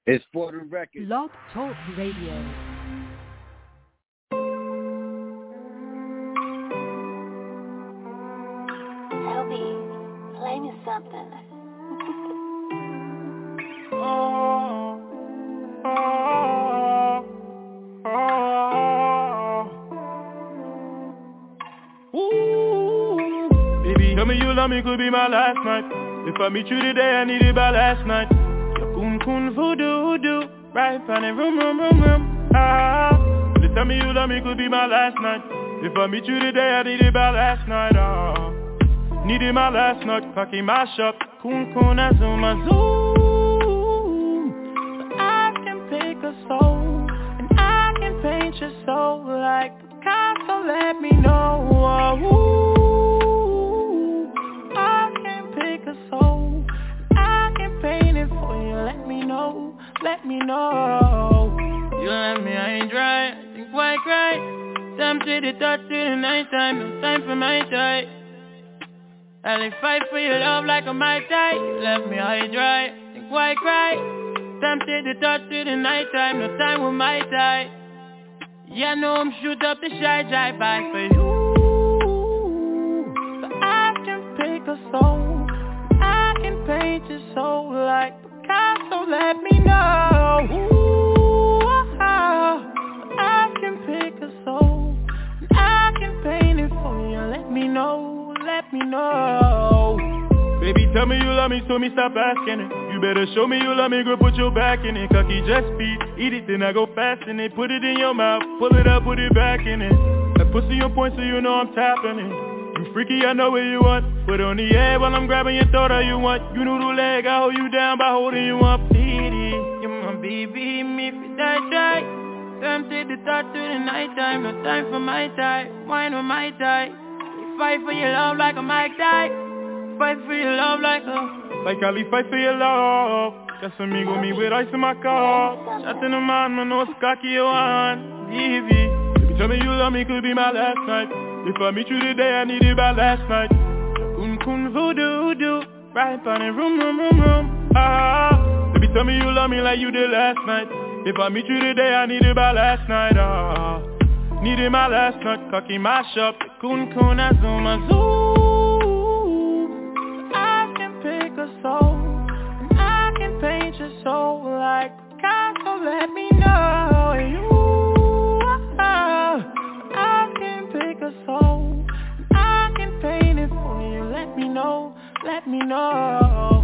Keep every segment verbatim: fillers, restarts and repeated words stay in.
It's For the Record. Blog Talk Radio. Toby, play me something. oh, oh, oh. Ooh. Baby, tell me you love me, could be my last night. If I meet you today, I need it by last night. Kun kun voodoo voodoo, right on the room room room room. Ah, just tell me you love me, could be my last night. If I meet you today, I need it by last night. Ah, need it my last night. Cocky mash up, kun kun azum azum. So I can pick a soul and I can paint your soul like Picasso. Let me know. Oh, I can pick a soul. Paint it for you, let me know, let me know. You let me, I ain't dry, I think why cry. Time to the touch to the night time, no time for my tie. I'll fight for your love like a Mai Tai. You left me high dry, I think why cry. Time to the touch to the night time, no time with my tie. Yeah, no, I'm shoot up the shy drive by for you. So I can pick a soul. I can paint your soul like Picasso, let me know. Ooh, I can pick a soul, I can paint it for you, let me know, let me know. Baby, tell me you love me, so me stop asking it. You better show me you love me, girl, put your back in it. Cocky just speed, eat it, then I go fast in it. Put it in your mouth, pull it up, put it back in it. That pussy on point so you know I'm tapping it. You freaky, I know what you want. Put on the air while I'm grabbing your throat, all you want. You know the leg, I hold you down by holding you up. Baby, you're my baby, me if you die, die. Time to the thought to the night time, no time for my tie. Wine with my tie. We fight for your love like a Mike Die. Fight for your love like a like Ali, fight for your love. Just amigo me with ice in my car. Shots in the man, man, no cocky you want. Baby, baby, tell me you love me, could be my last night. If I meet you today, I need it by last night. Kun kun voodoo voodoo, right on the room room room room. Ah, baby, tell me you love me like you did last night. If I meet you today, I need it by last night. Ah, need it my last night. Cocky mash up, kun kun azum azum. I can pick a soul, and I can paint your soul like Picasso. Let me know you. I can pick a soul, I can paint it for you. Let me know, let me know.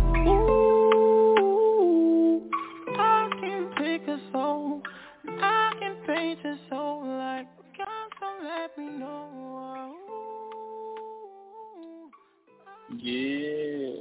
Ooh, I can pick a soul, I can paint your soul like Picasso. Let me know. Yeah.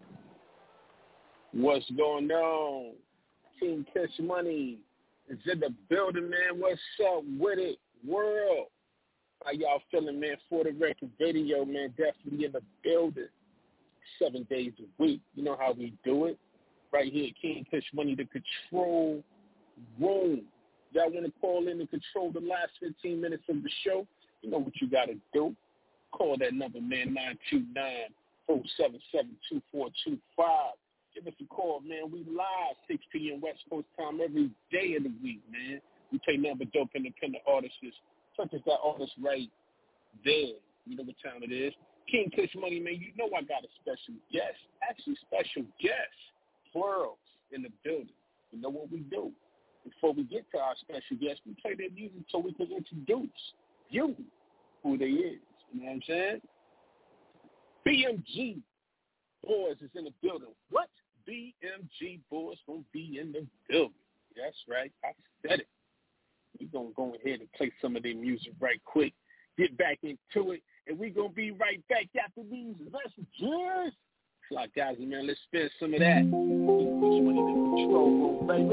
What's going on? King Cash Money is in the building, man. What's up with it, world? How y'all feeling, man? For the Record Radio, man, definitely in the building. Seven days a week. You know how we do it. Right here at King Cash Money, the control room. Y'all want to call in and control the last fifteen minutes of the show? You know what you got to do. Call that number, man, nine two nine, four seven seven, two four two five. Give us a call, man. We live six p.m. West Coast time every day of the week, man. We play nothing but dope independent artists. Such as that artist right there. You know what time it is. King Cash Money, man, you know I got a special guest. Actually, special guest. Plurals in the building. You know what we do. Before we get to our special guest, we play their music so we can introduce you who they is. You know what I'm saying? B M G Boys is in the building. What? B M G Boys gonna be in the building. That's right. I said it. We're going to go ahead and play some of their music right quick, get back into it, and we're going to be right back after these messages. Like, guys, man, let's spin some of that. Which one in the control room, baby?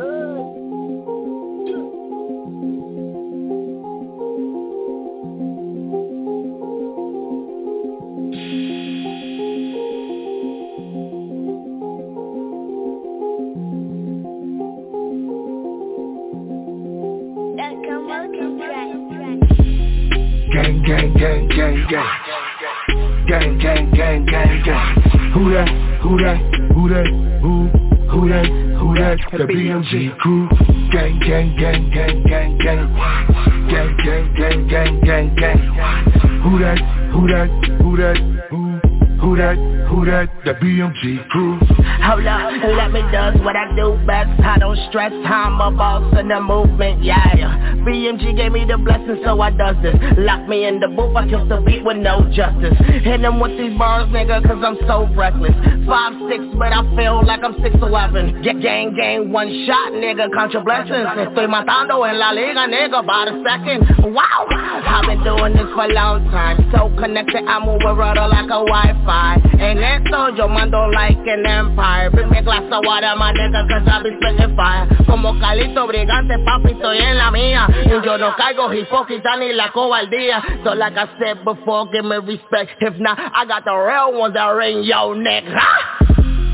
Gang, gang, gang, gang, gang. Gang, gang, gang, gang, gang. Who that? Who that? Who that? Who? Who that? who that? The B M G crew. Gang, gang, gang, gang, gang, gang. Gang, gang, gang, gang, gang, gang. Who that? Who that? Who that? Who? Who that? Who that? The B M G crew. Hold up, let me do what I do best. I don't stress, I'm a boss in the movement, yeah. B M G gave me the blessing, so I does this. Lock me in the booth, I kill the beat with no justice. Hit them with these bars, nigga, cause I'm so reckless. Five, six, but I feel like I'm six eleven. Get gang, gang, one shot, nigga, count your blessings. Estoy matando en la liga, nigga, by the second. Wow, I've been doing this for a long time. So connected, I move a rudder like a Wi-Fi. En esto yo mando like an empire. Bring me a glass of water, my nigga, cause I be spitting fire. Como Calito Brigante, papi, estoy en la mía. Y yo no caigo hipócrita ni la cobardía. So like I said before, give me respect. If not, I got the real ones that are in your neck, huh?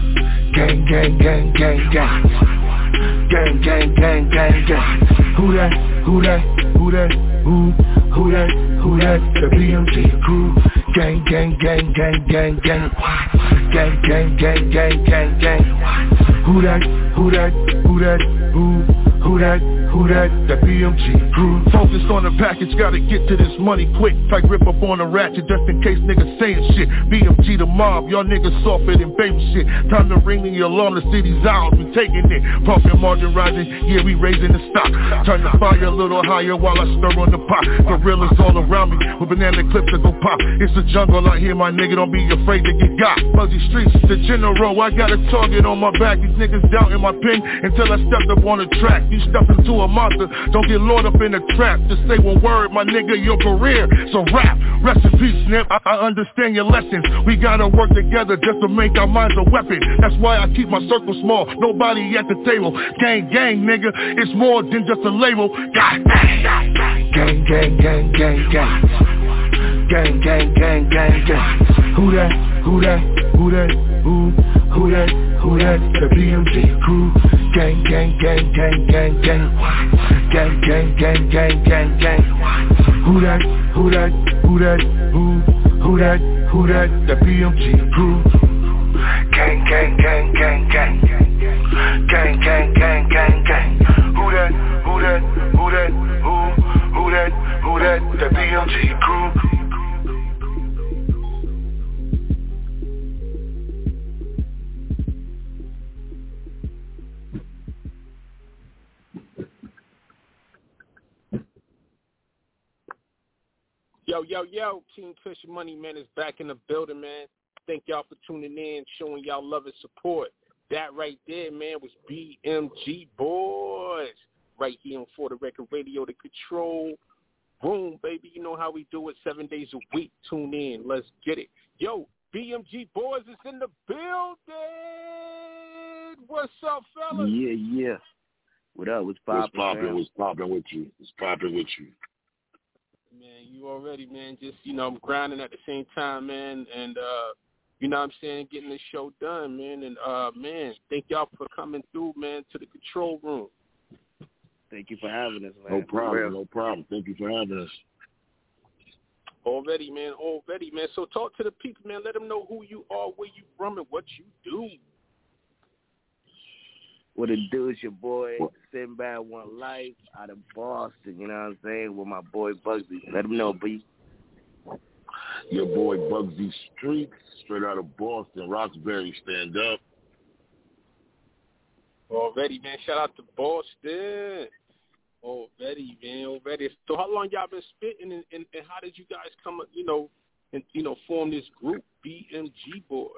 Gang, gang, gang, gang, gang. Gang, gang, gang, gang, gang. Who that? Who that? Who that? Who? Who that? Who that? The B M G crew. Gang, gang, gang, gang, gang, gang. Gang, gang, gang, gang, gang, gang. Who that? Who that? Who that? Who? Who that? Who that? The B M G crew. Focused on the package, gotta get to this money quick. Tight grip up on the ratchet, just in case niggas saying shit. B M G the mob, y'all niggas softer than baby shit. Time to ring the alarm, the city's out, we taking it. Profit margin rising, yeah, we raising the stock. Turn the fire a little higher while I stir on the pot. Gorillas all around me, with banana clips that go pop. It's a jungle out here, my nigga, don't be afraid to get got. Fuzzy streets, the general, I got a target on my back. These niggas down in my pen until I stepped up on the track. You step into a monster, don't get lured up in a trap. Just say one word, my nigga, your career. So rap, rest in peace, Snip. I, I understand your lessons. We gotta work together just to make our minds a weapon. That's why I keep my circle small. Nobody at the table. Gang, gang, nigga, it's more than just a label. God, gang, gang, gang, gang, gang, gang. Gang, gang, gang, gang, gang. Who that? Who that? Who that? Who? Who that? Who that? The B M G crew. Gang, gang, gang, gang, gang, gang. Gang, gang, gang, gang, gang, gang. Who that? Who that? Who that? Who? Who that? Who that? The B M G crew. Gang, gang, gang, gang, gang. Gang, gang, gang, gang, gang. Who that? Who that? Who that? Who? Who that? Who that? The B M G crew. Yo, yo, yo, King Kush Money, man, is back in the building, man. Thank y'all for tuning in, showing y'all love and support. That right there, man, was B M G Boys. Right here on For the Record Radio, the control room, baby. You know how we do it, seven days a week. Tune in. Let's get it. Yo, B M G Boys is in the building. What's up, fellas? Yeah, yeah. What up? What's poppin'? What's poppin'? What's poppin' with you? What's poppin' with you? Man, you already, man, just, you know, I'm grinding at the same time, man, and, uh, you know what I'm saying, getting this show done, man, and, uh, man, thank y'all for coming through, man, to the control room. Thank you for having us, man. No problem, no problem. Thank you for having us. Already, man, already, man. So talk to the people, man. Let them know who you are, where you from, and what you do. What it do is your boy, Sinbad One Life, out of Boston, you know what I'm saying, with my boy Bugsy. Let him know, B. Your boy Bugsy Streets, straight out of Boston. Roxbury, stand up. Already, man. Shout out to Boston. Already, man. Already. So how long y'all been spitting, and, and, and how did you guys come up, you know, and, you know, form this group, B M G Boys?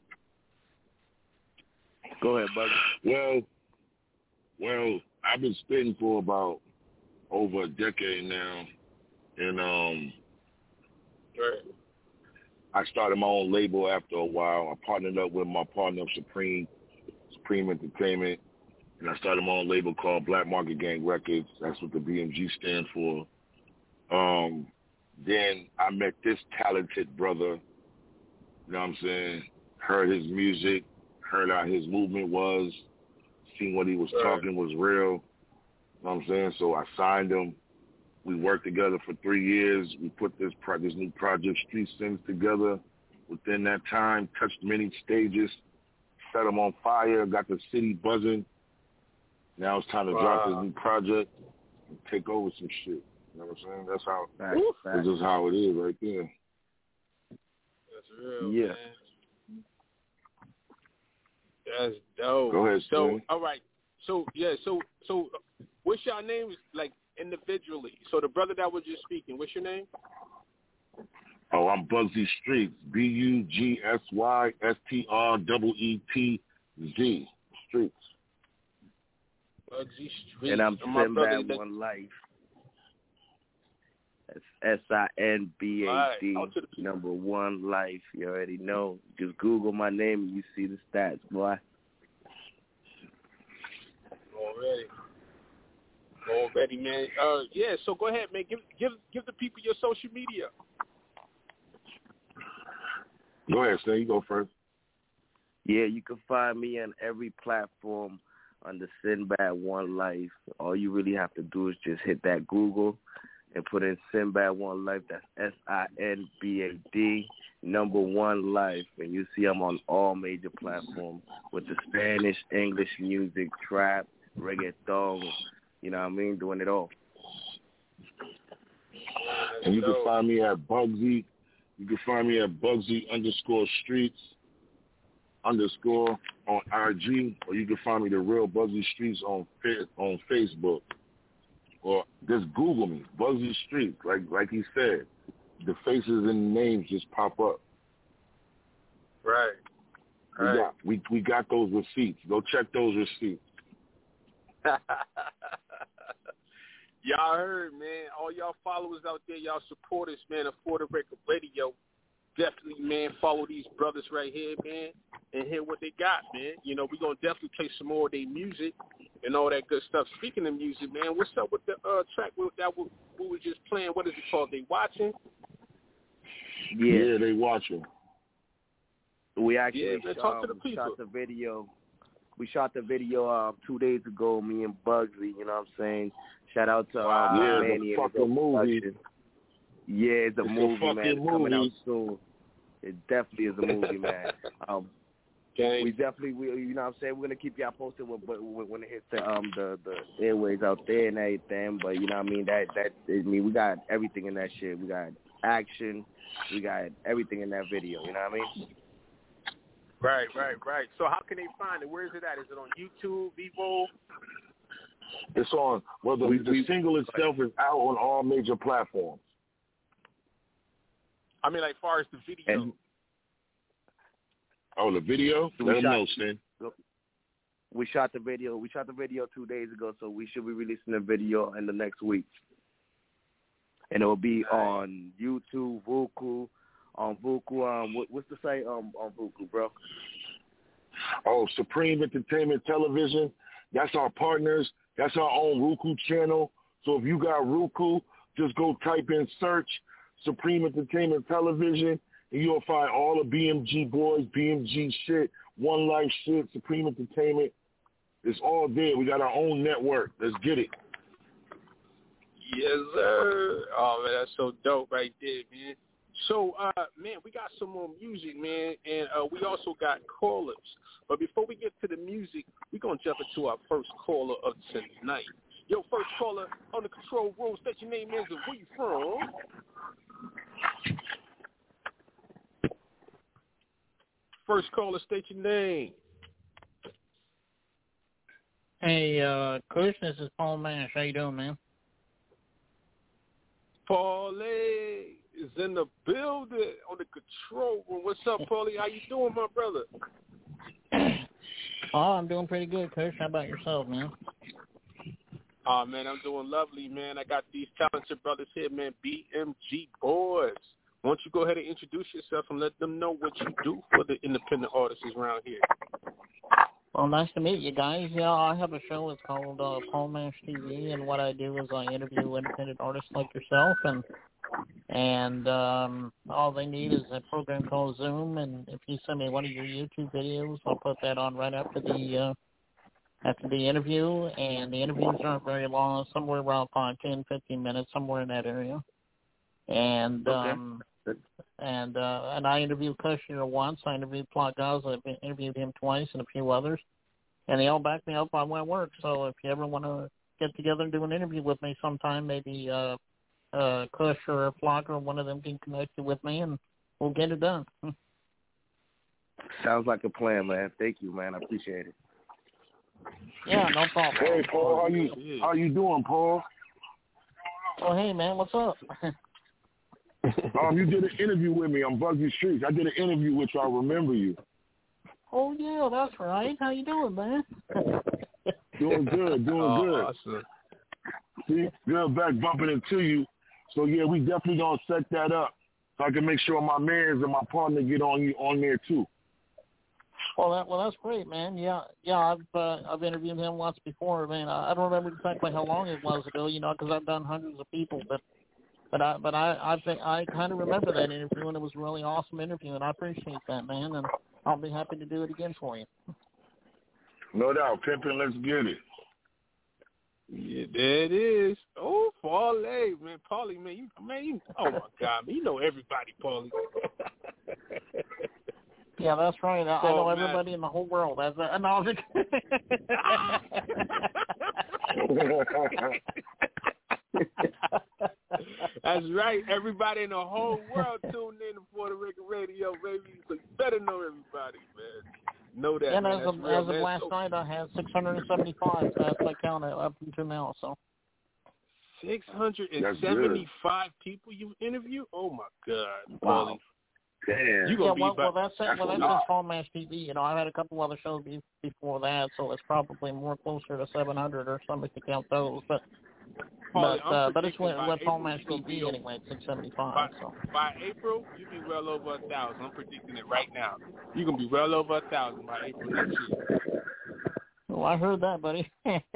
Go ahead, Bugsy. Well, well, I've been spitting for about over a decade now, and um, right. I started my own label after a while. I partnered up with my partner, Supreme, Supreme Entertainment, and I started my own label called Black Market Gang Records. That's what the B M G stands for. Um, then I met this talented brother, you know what I'm saying, heard his music, heard how his movement was, seen what he was right. talking was real, you know what I'm saying? So I signed him. We worked together for three years. We put this pro- this new project, Street Sins, together. Within that time, touched many stages, set them on fire, got the city buzzing. Now it's time to wow. drop this new project and take over some shit. You know what I'm saying? That's how. Facts, facts. This is how it is right there. That's real, yeah. man. That's dope. Go ahead, So, Stan. all right. So, yeah, so, so what's your names, like, individually? So the brother that was just speaking, what's your name? Oh, I'm Bugsy Streets. B U G S Y S T R E E T Z. Streets. Bugsy Streets. And I'm Sinbad that... One Life. That's S I N B A D, right. number one life. You already know. Just Google my name and you see the stats, boy. Already. Already, man. Uh, yeah, so go ahead, man. Give give give the people your social media. Go ahead, Stan. You go first. Yeah, you can find me on every platform under Sinbad One Life. All you really have to do is just hit that Google and put in Sinbad One Life. That's S I N B A D, number one life. And you see I'm on all major platforms with the Spanish, English music, trap, reggaeton, you know what I mean, doing it all. And you can find me at Bugsy. You can find me at Bugsy underscore Streets underscore on I G, or you can find me the real Bugsy Streets on on Facebook. Or just Google me, Bugsy Streets. Like like he said, the faces and the names just pop up. Right. We right. got we we got those receipts. Go check those receipts. Y'all heard, man. All y'all followers out there, y'all supporters, man, of For the Record Radio. Definitely, man, follow these brothers right here, man, and hear what they got, man. You know, we're going to definitely play some more of their music and all that good stuff. Speaking of music, man, what's up with the uh, track that we, we were just playing? What is it called? They Watching? Yeah, yeah they watching. We actually yeah, man, talk um, to the people. shot the video. We shot the video uh, two days ago, me and Bugsy, you know what I'm saying? Shout out to wow. um, yeah, Manny the fucking movie. Yeah, it's a it's movie, a man. It's movie. coming out soon. It definitely is a movie, man. Um, okay. We definitely, we, you know what I'm saying, we're going to keep y'all posted when, when it hits the, um, the, the airways out there and everything, but you know what I mean, that, that, I mean, we got everything in that shit. We got action, we got everything in that video, you know what I mean? Right, right, right. So how can they find it? Where is it at? Is it on YouTube, Vivo? It's on, well, the, we, the we, single itself is out on all major platforms. I mean, like, far as the video. And, oh, the video? So Let we them shot, know, Stan. We shot the video. We shot the video two days ago, so we should be releasing the video in the next week. And it will be on YouTube, Vuku, on Vuku. Um, what, what's the site um, on Vuku, bro? Oh, Supreme Entertainment Television. That's our partners. That's our own Roku channel. So if you got Roku, just go type in search Supreme Entertainment Television, and you'll find all the B M G boys, B M G shit, One Life shit, Supreme Entertainment. It's all there. We got our own network. Let's get it. Yes, sir. Oh, man, that's so dope right there, man. So, uh, man, we got some more music, man, and uh, we also got callers. But before we get to the music, we're going to jump into our first caller of tonight. Yo, first caller on the control room, state your name is and where you from. First caller, state your name. Hey, uh, Kush, this is Paul Mash. How you doing, man? Paulie is in the building on the control room. What's up, Paulie? How you doing, my brother? Oh, I'm doing pretty good, Kush. How about yourself, man? Oh, man, I'm doing lovely, man. I got these talented brothers here, man, B M G boys. Why don't you go ahead and introduce yourself and let them know what you do for the independent artists around here. Well, nice to meet you guys. Yeah, I have a show. It's called uh, Paul Mash T V, and what I do is I interview independent artists like yourself, and and um, all they need is a program called Zoom, and if you send me one of your YouTube videos, I'll put that on right after the uh, after the interview, and the interviews aren't very long, somewhere around five, ten, fifteen minutes, somewhere in that area. And okay. um, and uh, and I interviewed Kushner once. I interviewed Plot Gaza. I've interviewed him twice, and a few others. and they all back me up on my work. So if you ever want to get together and do an interview with me sometime, maybe uh, uh, Kush or Flock or one of them can connect you with me, and we'll get it done. Sounds like a plan, man. Thank you, man. I appreciate it. Yeah, no problem. Hey, Paul, how you how you doing, Paul? Oh, hey, man, what's up? um, you did an interview with me on Bugsy Streets. I did an interview with you. I remember you. Oh, yeah, that's right. How you doing, man? Doing good, doing oh, good. Awesome. See, good back bumping into you. So, yeah, we definitely going to set that up so I can make sure my mans and my partner get on you on there, too. Well, that well, that's great, man. Yeah, yeah. I've uh, I've interviewed him once before, man. I, I don't remember exactly how long it was ago, you know, because I've done hundreds of people, but but I but I I think I kind of remember that interview, and it was a really awesome interview, and I appreciate that, man. And I'll be happy to do it again for you. No doubt, pimpin'. Let's get it. Yeah, there it is. Oh, Paulie, man, Paulie, man, you, man, you, oh my God, man, you know everybody, Paulie. Yeah, that's right. I, so, I know man. everybody in the whole world. As a, no, That's right. Everybody in the whole world tuned in to Puerto Rican radio, baby. So you better know everybody, man. Know that. And man. as of, real, as of man. last so, night, I had six hundred seventy-five. That's my count up until now. So six hundred seventy-five people you interview? Oh my God, wow. Paulie. Damn. You yeah, be well, about, well, that's it. Well, that's just Phone Mash T V. You know, I had a couple other shows be, before that, so it's probably more closer to seven hundred or something to count those. But Paulie, but, uh, but it's with, with Phone Mash T V anyway. It's six seventy-five. By, so by April, you'll be well over a thousand. I'm predicting it right now. You're gonna be well over a thousand by April next year. Well, I heard that, buddy.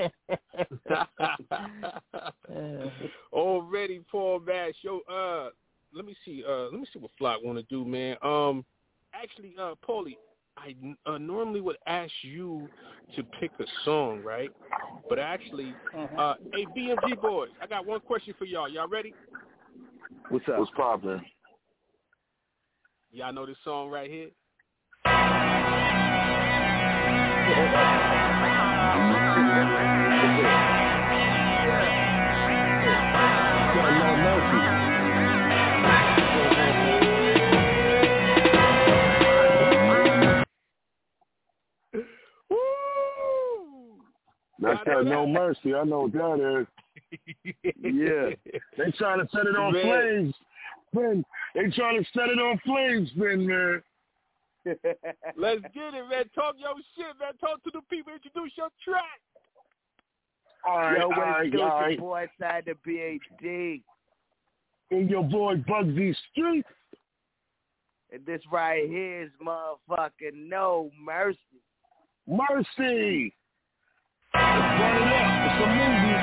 Already, Paul Bash. Yo, uh, let me see. Uh, let me see what Flock want to do, man. Um, actually, uh, Paulie, I uh, normally would ask you to pick a song, right? But actually, uh, hey, B M G boys, I got one question for y'all. Y'all ready? What's up? What's poppin'? Y'all know this song right here? That's that No Mercy. I know what that is. Yeah. They trying to set it on man. flames, Ben. They trying to set it on flames, Ben, man. Let's get it, man. Talk your shit, man. Talk to the people. Introduce your track. All right, Yo, all right, still all right. Your boy side the P H D. And your boy Bugsy Streets. And this right here is motherfucking No Mercy. Mercy. Let's burn it up. It's a movie.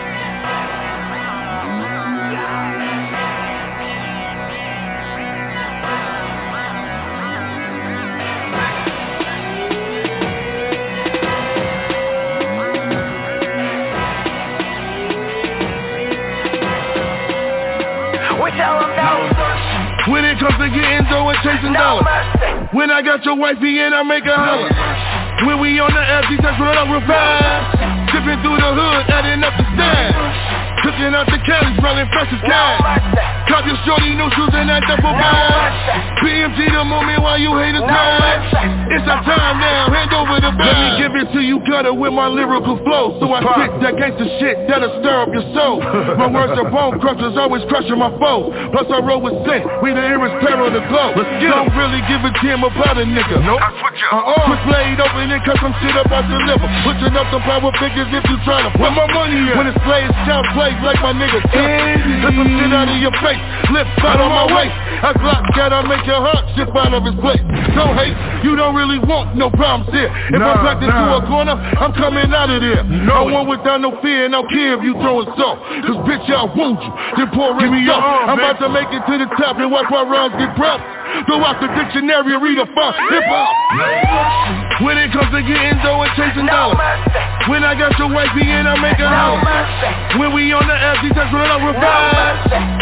When it comes to getting dough and chasing dollars, when I got your wifey in, I make her holler. When we on the F D, that's when I revive. Dipping through the hood, adding up the stash. Cooking out the Cali, smelling fresh as cash. Cop your shorty new shoes and that double bag. B M G the moment while you haters mad. It's our time now, hand over the bag. Let me give it to you gutter with my lyrical flow. So I spit that gangsta shit that'll stir up your soul. My words are bone crushers, always crushing my foe. Plus I roll with sin, we the heroes pair on the globe. Let's get Don't really give a damn about a nigga. Nope. Uh-uh. Quick blade open and cut some shit up, I deliver. Pushing up some power figures if you tryna put my money in. When it's plays, count plays like my nigga Flip some shit out of your face, lips out on my waist. I Glock gotta make your heart shift out of his place. Don't hate, you don't really want no problems here. If nah, I'm backed nah. into a corner, I'm coming out of there. No one without no fear, no care if you throwing salt. Cause bitch, I want you, then pour it me up. I'm about to make it to the top and watch my rhymes get props. Go out the dictionary and read a font, hip-hop. When it comes to getting dough and chasing dollars, when I got your wifey in, I make her holler. When we on the F D, that's when I revive.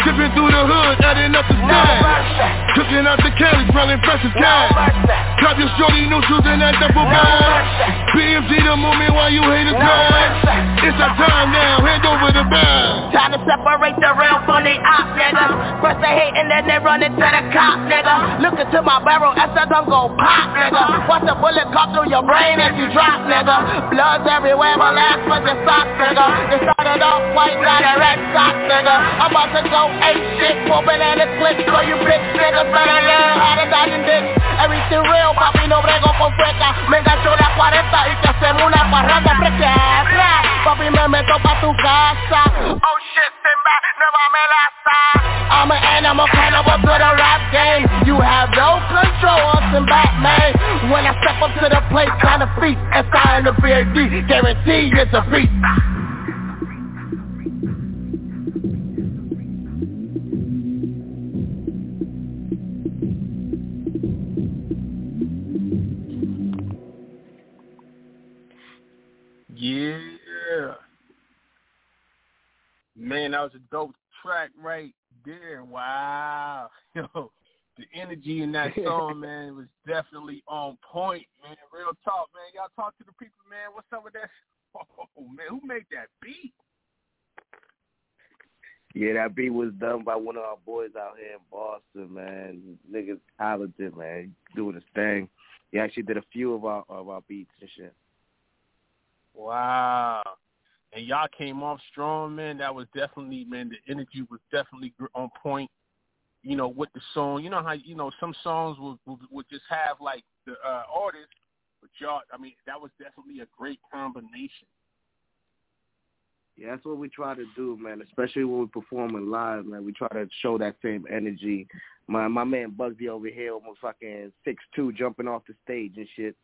Tipping through the hood, adding up the stash. Cooking out the Cali, smelling fresh as cash. Drop your shorty neutrals and that double bag. B M G the movement while you haters mad. It's our time now, hand over the bag. Time to separate the real from the op, nigga. First they hate and then they run into the cop, nigga. Look into my barrel, as the gun go pop, nigga. Watch the bullet come through your brain as you drop, nigga. Blood's everywhere, my last was your socks, nigga. They started off white, got a red sock, nigga. I'm about to go ape shit, whooping in the clip. So you bitch niggas better learn how to dodge and dick. Everything real, papi, no brego con freca. Me engancho la cuarenta y te hacemos una parranda freca. Papi, me meto pa' tu casa. Oh shit, Simba, never me la sa. I'm an animal cannibal to the rap game. You have no control of some Batman. When I step up to the plate, kind of feet, and sign the B A D, guarantee it's a beat. Yeah. Man, that was a dope track right there. Wow. Yo, the energy in that song, man, was definitely on point, man. Real talk, man. Y'all talk to the people, man. What's up with that? Oh, man, who made that beat? Yeah, that beat was done by one of our boys out here in Boston, man. Niggas talented, man. Doing his thing. He actually did a few of our of our beats and shit. Wow. And y'all came off strong, man. That was definitely, man, the energy was definitely on point, you know, with the song. You know how, you know, some songs would, would, would just have, like, the uh, artist, but y'all, I mean, that was definitely a great combination. Yeah, that's what we try to do, man, especially when we're performing live, man. We try to show that same energy. My my man Bugsy over here almost fucking six two jumping off the stage and shit.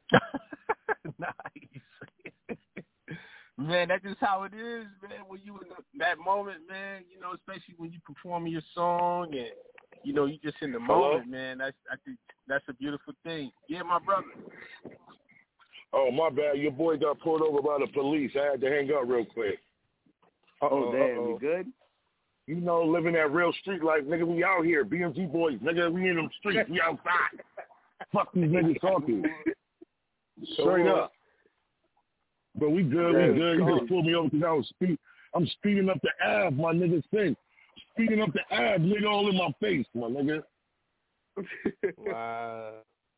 Nice. Man, that's just how it is, man. When you in that moment, man, you know, especially when you performing your song and, you know, you just in the Hello? moment, man. That's I think that's a beautiful thing. Yeah, my brother. Oh, my bad. Your boy got pulled over by the police. I had to hang up real quick. Oh, damn. Uh-oh. You good? You know, living that real street life, nigga, we out here. B M G boys, nigga, we in them streets. We outside. Fuck these niggas talking. Straight up. But we good, Yeah, we good. You cool. just pulled me over because I was speed. I'm speeding up the Ave, my nigga thing. Speeding up the Ave, nigga, all in my face, my nigga. Wow.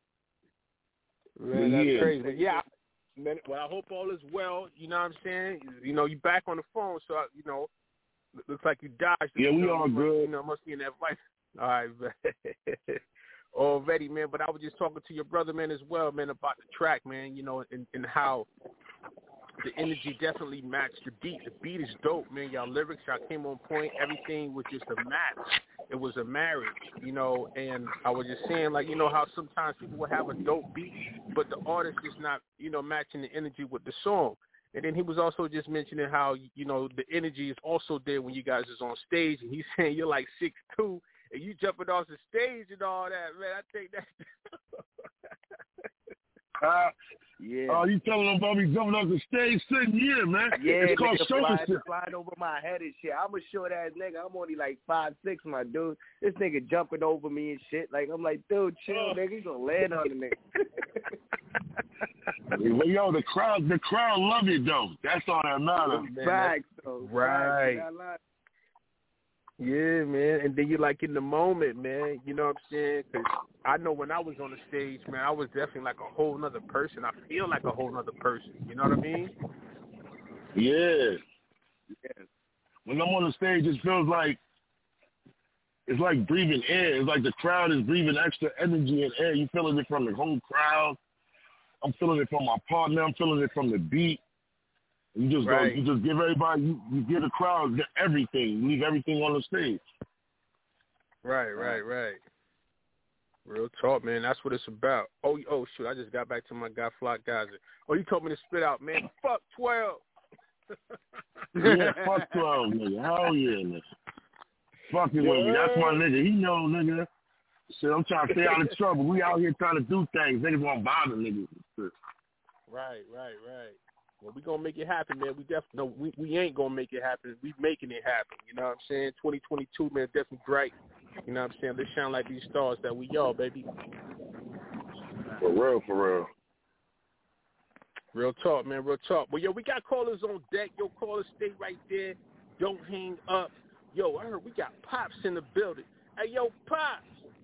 Man, that's Yeah. crazy. Yeah. Man, well, I hope all is well. You know what I'm saying? You know, you back on the phone, so, you know, looks like you dodged. Yeah, we you know, all must, good. You know, must be in that life. All right, man. Already, man. But I was just talking to your brother, man, as well, man, about the track, man, you know, and, and how the energy definitely matched the beat. The beat is dope, man. Y'all lyrics, y'all came on point. Everything was just a match. It was a marriage, you know, and I was just saying, like, you know, how sometimes people will have a dope beat, but the artist is not, you know, matching the energy with the song. And then he was also just mentioning how, you know, the energy is also there when you guys is on stage, and he's saying you're like six two, and you jumping off the stage and all that, man. I think that's... uh, Yeah. Oh, you telling them about me jumping off the stage sitting here, man? Yeah, it's called nigga showmanship. flying, flying over my head and shit. I'm a short ass nigga. I'm only like five six, my dude. This nigga jumping over me and shit. Like I'm like, dude, chill, Oh. nigga. You gonna land on the nigga. But yo, the crowd, the crowd love you though. That's all that matters. Facts, though. Right. Facts, man. Yeah, man, and then you like in the moment, man. You know what I'm saying? Because I know when I was on the stage, man, I was definitely like a whole nother person. I feel like a whole nother person. You know what I mean? Yeah. Yeah. When I'm on the stage, it feels like it's like breathing air. It's like the crowd is breathing extra energy and air. You feeling it from the whole crowd. I'm feeling it from my partner. I'm feeling it from the beat. You just right. go, you just give everybody, you, you give the crowd everything. You leave everything on the stage. Right, right, right. Real talk, man. That's what it's about. Oh, oh, shoot. I just got back to my guy, Flock Geyser. Oh, you told me to spit out, man. Fuck twelve. Yeah, fuck twelve, nigga. Hell yeah, nigga. Fucking with me. That's my nigga. He know, nigga. Shit, I'm trying to stay out of trouble. We out here trying to do things. Niggas won't bother niggas. Right, right, right. Well, we gonna make it happen, man. We definitely no, we, we ain't gonna make it happen. We making it happen. You know what I'm saying? twenty twenty-two, man, definitely bright. You know what I'm saying? Let's shine like these stars that we are, baby. For real, for real. Real talk, man. Real talk. Well, yo, we got callers on deck. Yo, callers, stay right there. Don't hang up. Yo, I heard we got Pops in the building. Hey, yo, Pops.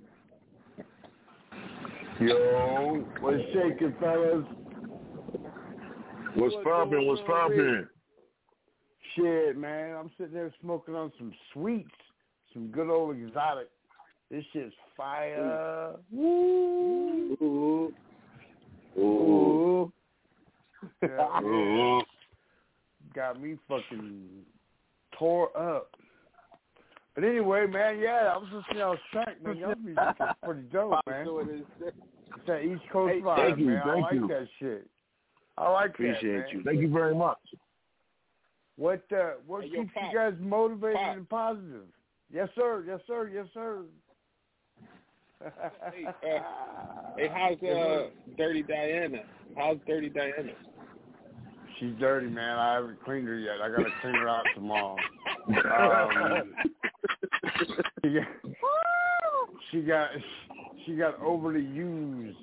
Yo, what's shaking, fellas? What's poppin'? What's poppin'? Shit, man. I'm sitting there smoking on some sweets, some good old exotic. This shit's fire. Woo. Ooh. Ooh. Ooh. Yeah, Ooh. Got me fucking tore up. But anyway, man, yeah, I was listening to track, man. Y'all music is pretty dope, man. It's that East Coast hey, vibe, thank you, man. thank I like you. that shit. I like Appreciate that, man. you. Thank you very much. What uh, what hey, yo, keeps Pop. you guys motivated Pop. and positive? Yes, sir. Yes, sir. Yes, sir. hey, uh, hey, how's uh, Dirty Diana? How's Dirty Diana? She's dirty, man. I haven't cleaned her yet. I gotta clean her out tomorrow. Um, she, got, she got she got overly used.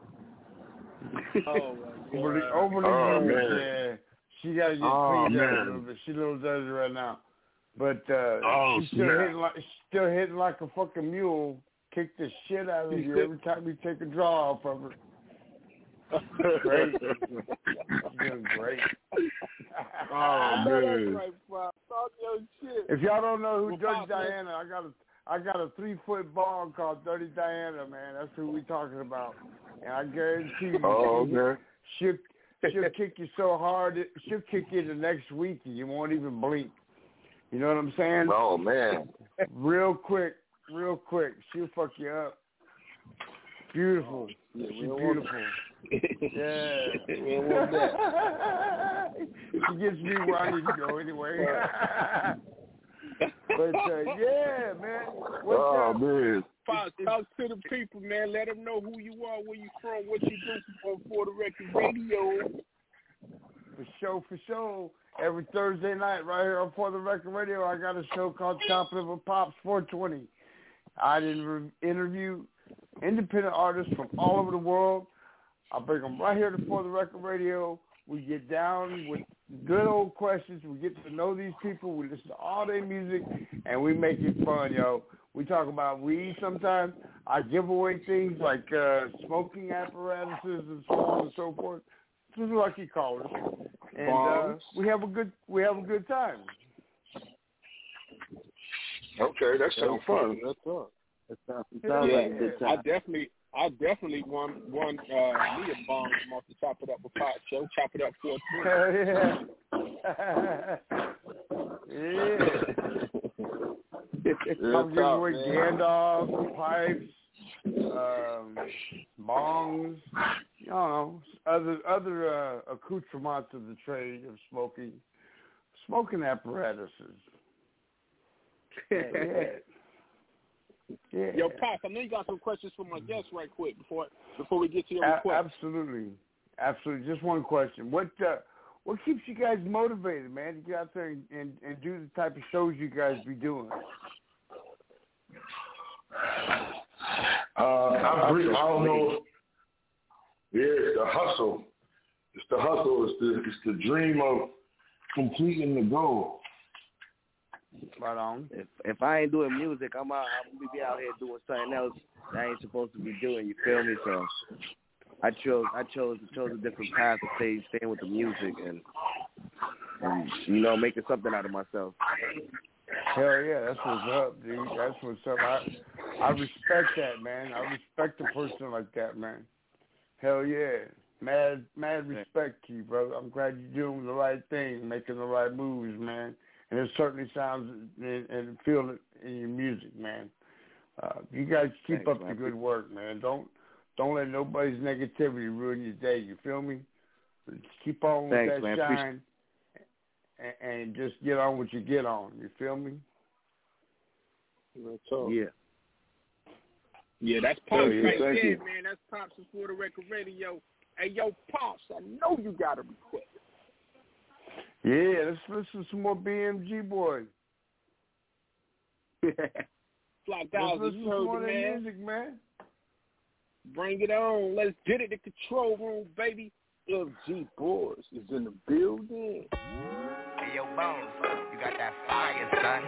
Oh, my overly God. overly Oh, used. man. Yeah, she gotta get Oh, cleaned up man. a little bit. She's a little dirty right now, but uh, Oh, she's still snap. hitting like still hitting like a fucking mule. Kick the shit out of you every time you take a draw off of her. Great. She's doing great. Oh, man. Right, Pop. Talk your shit. If y'all don't know who Well, Dirty Pop, Diana, I got a I got a three foot ball called Dirty Diana, man. That's who we talking about. And I guarantee you, Oh, okay. she'll she'll kick you so hard, it, she'll kick you the next week, and you won't even blink. You know what I'm saying? Oh, man. Real quick, real quick, she'll fuck you up. Beautiful. Yeah, She's we don't beautiful. Yeah. We don't want that. She gets me where I need to go anyway. But uh, yeah, man. What's Oh, up? man. Pop, talk to the people, man. Let them know who you are, where you from, what you do on For the Record Radio. For sure, for sure. Every Thursday night, right here on For the Record Radio, I got a show called Top of a Pops four twenty. I did re- interview independent artists from all over the world. I bring them right here to For the Record Radio. We get down with good old questions. We get to know these people. We listen to all their music, and we make it fun, yo. We talk about weed sometimes. I give away things like uh, smoking apparatuses and so on and so forth. This is lucky callers, and uh, we have a good we have a good time. Okay, that sounds fun. That's up. That sounds, Yeah, sounds yeah, like a good I time. definitely, I definitely won one uh, me a bomb from off the Chop It Up with Pot show. Chop It Up four twenty. yeah. yeah. I'm giving away Gandalf, pipes, um, bongs, you know, other other uh, accoutrements of the trade of smoking, smoking apparatuses. Yeah. yeah. Yeah. Yo, Pop, I know you got some questions for my guests right quick before before we get to your A- request. absolutely, absolutely. Just one question: What uh, what keeps you guys motivated, man, to get out there and, and, and do the type of shows you guys be doing? Uh, I, agree. I don't know. Yeah, it's the hustle. It's the hustle. It's the it's the dream of completing the goal. Right on. If if I ain't doing music, I'm out. I'm gonna be out here doing something else that I ain't supposed to be doing. You feel me? So I chose I chose chose a different path to stay staying with the music and and you know making something out of myself. Hell yeah, that's what's up, dude. That's what's up. I I respect that, man. I respect a person like that, man. Hell yeah. Mad mad respect to you, brother. I'm glad you're doing the right thing, making the right moves, man. And it certainly sounds and, and feel it in your music, man. Uh, you guys keep Thanks, up man. the good work, man. Don't don't let nobody's negativity ruin your day. You feel me? Just keep on Thanks, with that man. shine, and, and just get on what you get on. You feel me? Yeah. Yeah, that's Pops yeah, right thank there, you. man. That's Pops for the Record Radio. Hey, yo, Pops, I know you got a request. Yeah, let's listen to some more B M G boys. Fly guys, let's listen you to heard more the of man. their music, man. Bring it on. Let's get it. The control room, baby. M G Boys is in the building. Hey, yo, Bones, you got that fire, son.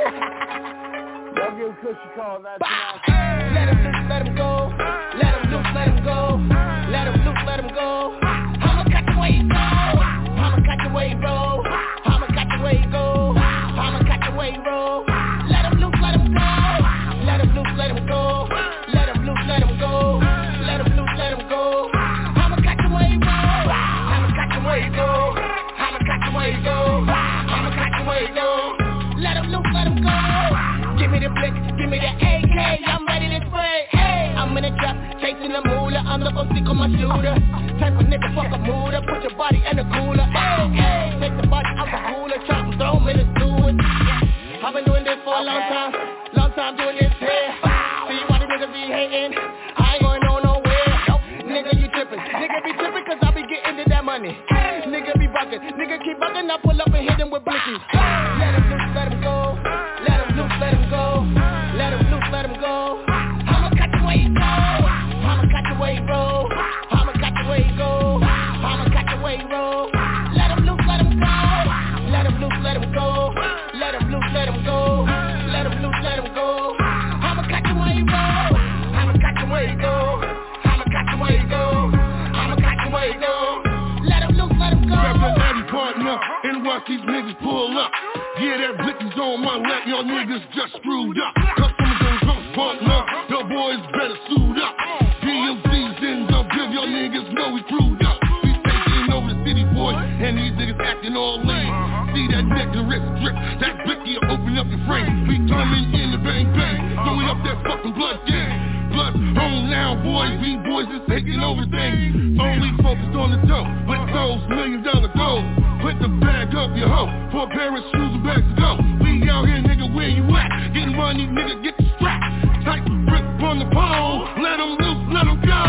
Y'all give Kush a call. That's Let him loose, let him go. Let him loose, let him go. Let him loose, let him go. I'ma catch the way he go. I'ma catch the way he roll. I'ma catch the way he go. I'ma catch the way he roll. Let him loose, let him go. Let him loose, let him go. Let him loose, let him go. Let him loose, let him go. I'ma catch the way he roll. I'ma catch the way he go. I'ma catch the way he go. I'ma catch the way he go. Let him loose, let him go. Give me the blick, give me the A K. I'm ready to spray. Hey, I'm in the trap, chasing the moolah. I'm the O C on my shooter. Type of nigga, fuck a moolah. Put your body in the cooler. Hey, hey, take the body out the cooler. Chop and throw 'em in the sewer. I've been doing this for a long time. Long time doing this here. See why the niggas be hating. I ain't going on nowhere. Nope. Nigga, you trippin'. Nigga be trippin' cause I be getting to that money. Nigga be buckin'. Nigga keep buckin'. I pull up and hit him with blickies. Let him loose, let him go. Let him loose, let him go. Let him loose, let him go. I'ma catch the way he go. I'ma catch the way he roll. I'ma catch the way he go. I'ma catch the way he roll. Let him loose, let him go. Let him loose, let him go. Let him loose, let him go. Let him loose, let him go. I'ma catch the way he roll. I'ma catch the way he go. I'ma catch the way he go. I'ma catch the way he go. Let him loose, let him go. Grab your daddy partner and watch these niggas pull up. Yeah, that blicky's on my lap, y'all niggas just screwed up. Customers and drums partner, y'all boys better suit up. D M C's in the bill, y'all niggas know we screwed up. We taking over the city, boy, and these niggas acting all lame. See that neck and wrist drip, that blicky will open up your frame. We coming in the bang bang, throwing up that fucking blood game. Blood home now, boys, we boys is taking over things. Only focused on the dough, with those million dollar gold. Put the bag up your hoe, for a pair of shoes and bags to go. We out here, nigga, where you at? Getting money, nigga, get the strap. Tight grip on the pole, let them loose, let them go.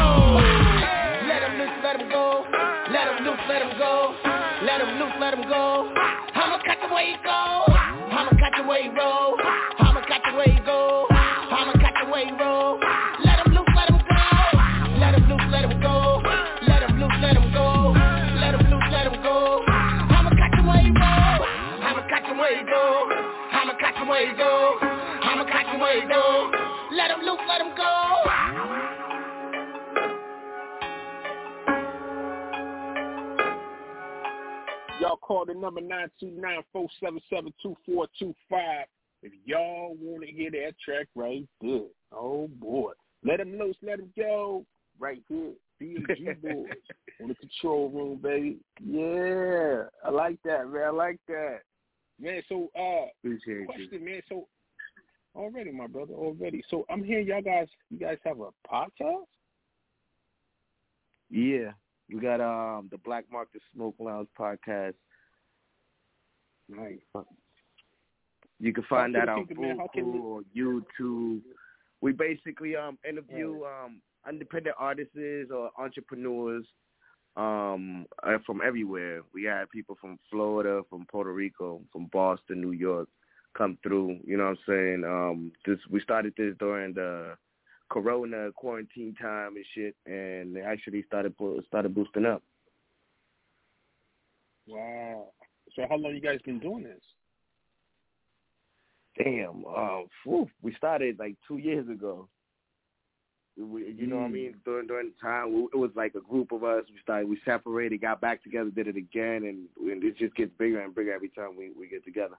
Let him loose, let him go. Let him loose, let him go. Let him loose, let him go. I'ma catch the way he go. I'ma catch the way he roll. I'ma catch the way he go. I'ma catch the way he roll. Let him loose, let him go. Let him loose, let him go. Let him loose, let him go. Let him loose, let him go. I'ma catch the way he roll. I'ma catch the way he go. I'ma catch the way he go. I'ma catch the way he go. Let him loose, let him go. Y'all call the number nine two nine, four seven seven, two four two five if y'all want to hear that track right there. Oh, boy. Let him loose, let him go. Right here. B M G Boys on the control room, baby. Yeah. I like that, man. I like that. Man, so, uh, Appreciate question, you. man. So, already, my brother, already. So, I'm hearing y'all guys, you guys have a podcast? Yeah, we got um the Black Market Smoke Lounge podcast. Nice. You can find How that can on people, man, how can Roku or YouTube. We basically um interview um independent artists or entrepreneurs um uh, from everywhere. We had people from Florida, from Puerto Rico, from Boston, New York come through. You know what I'm saying? Um, this we started this during the Corona quarantine time and shit, and they actually started started boosting up. Wow. So how long you guys been doing this? Damn, um, whew, we started like two years ago. We, you know mm. what I mean? During during the time, we, it was like a group of us. We started, we separated, got back together, did it again, and, and it just gets bigger and bigger every time we, we get together.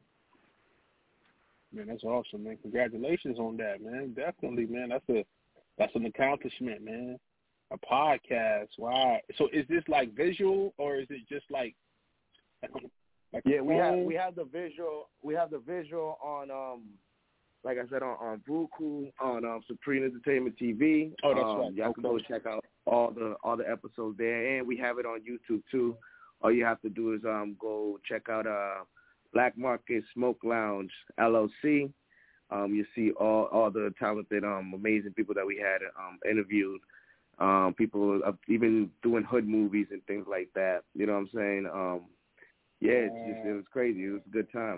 Man, that's awesome, man. Congratulations on that, man. Definitely, man. That's a that's an accomplishment, man. A podcast. Wow. So is this like visual or is it just like like yeah, we have we have the visual we have the visual on um like I said on, on Roku, on um, Supreme Entertainment T V. Oh, that's um, right. Y'all okay. can go check out all the all the episodes there, and we have it on YouTube too. All you have to do is um go check out uh Black Market Smoke Lounge L L C. Um, you see all all the talented um amazing people that we had um interviewed. Um, people uh, even doing hood movies and things like that. You know what I'm saying? Um, Yeah, it's just, it was crazy. It was a good time.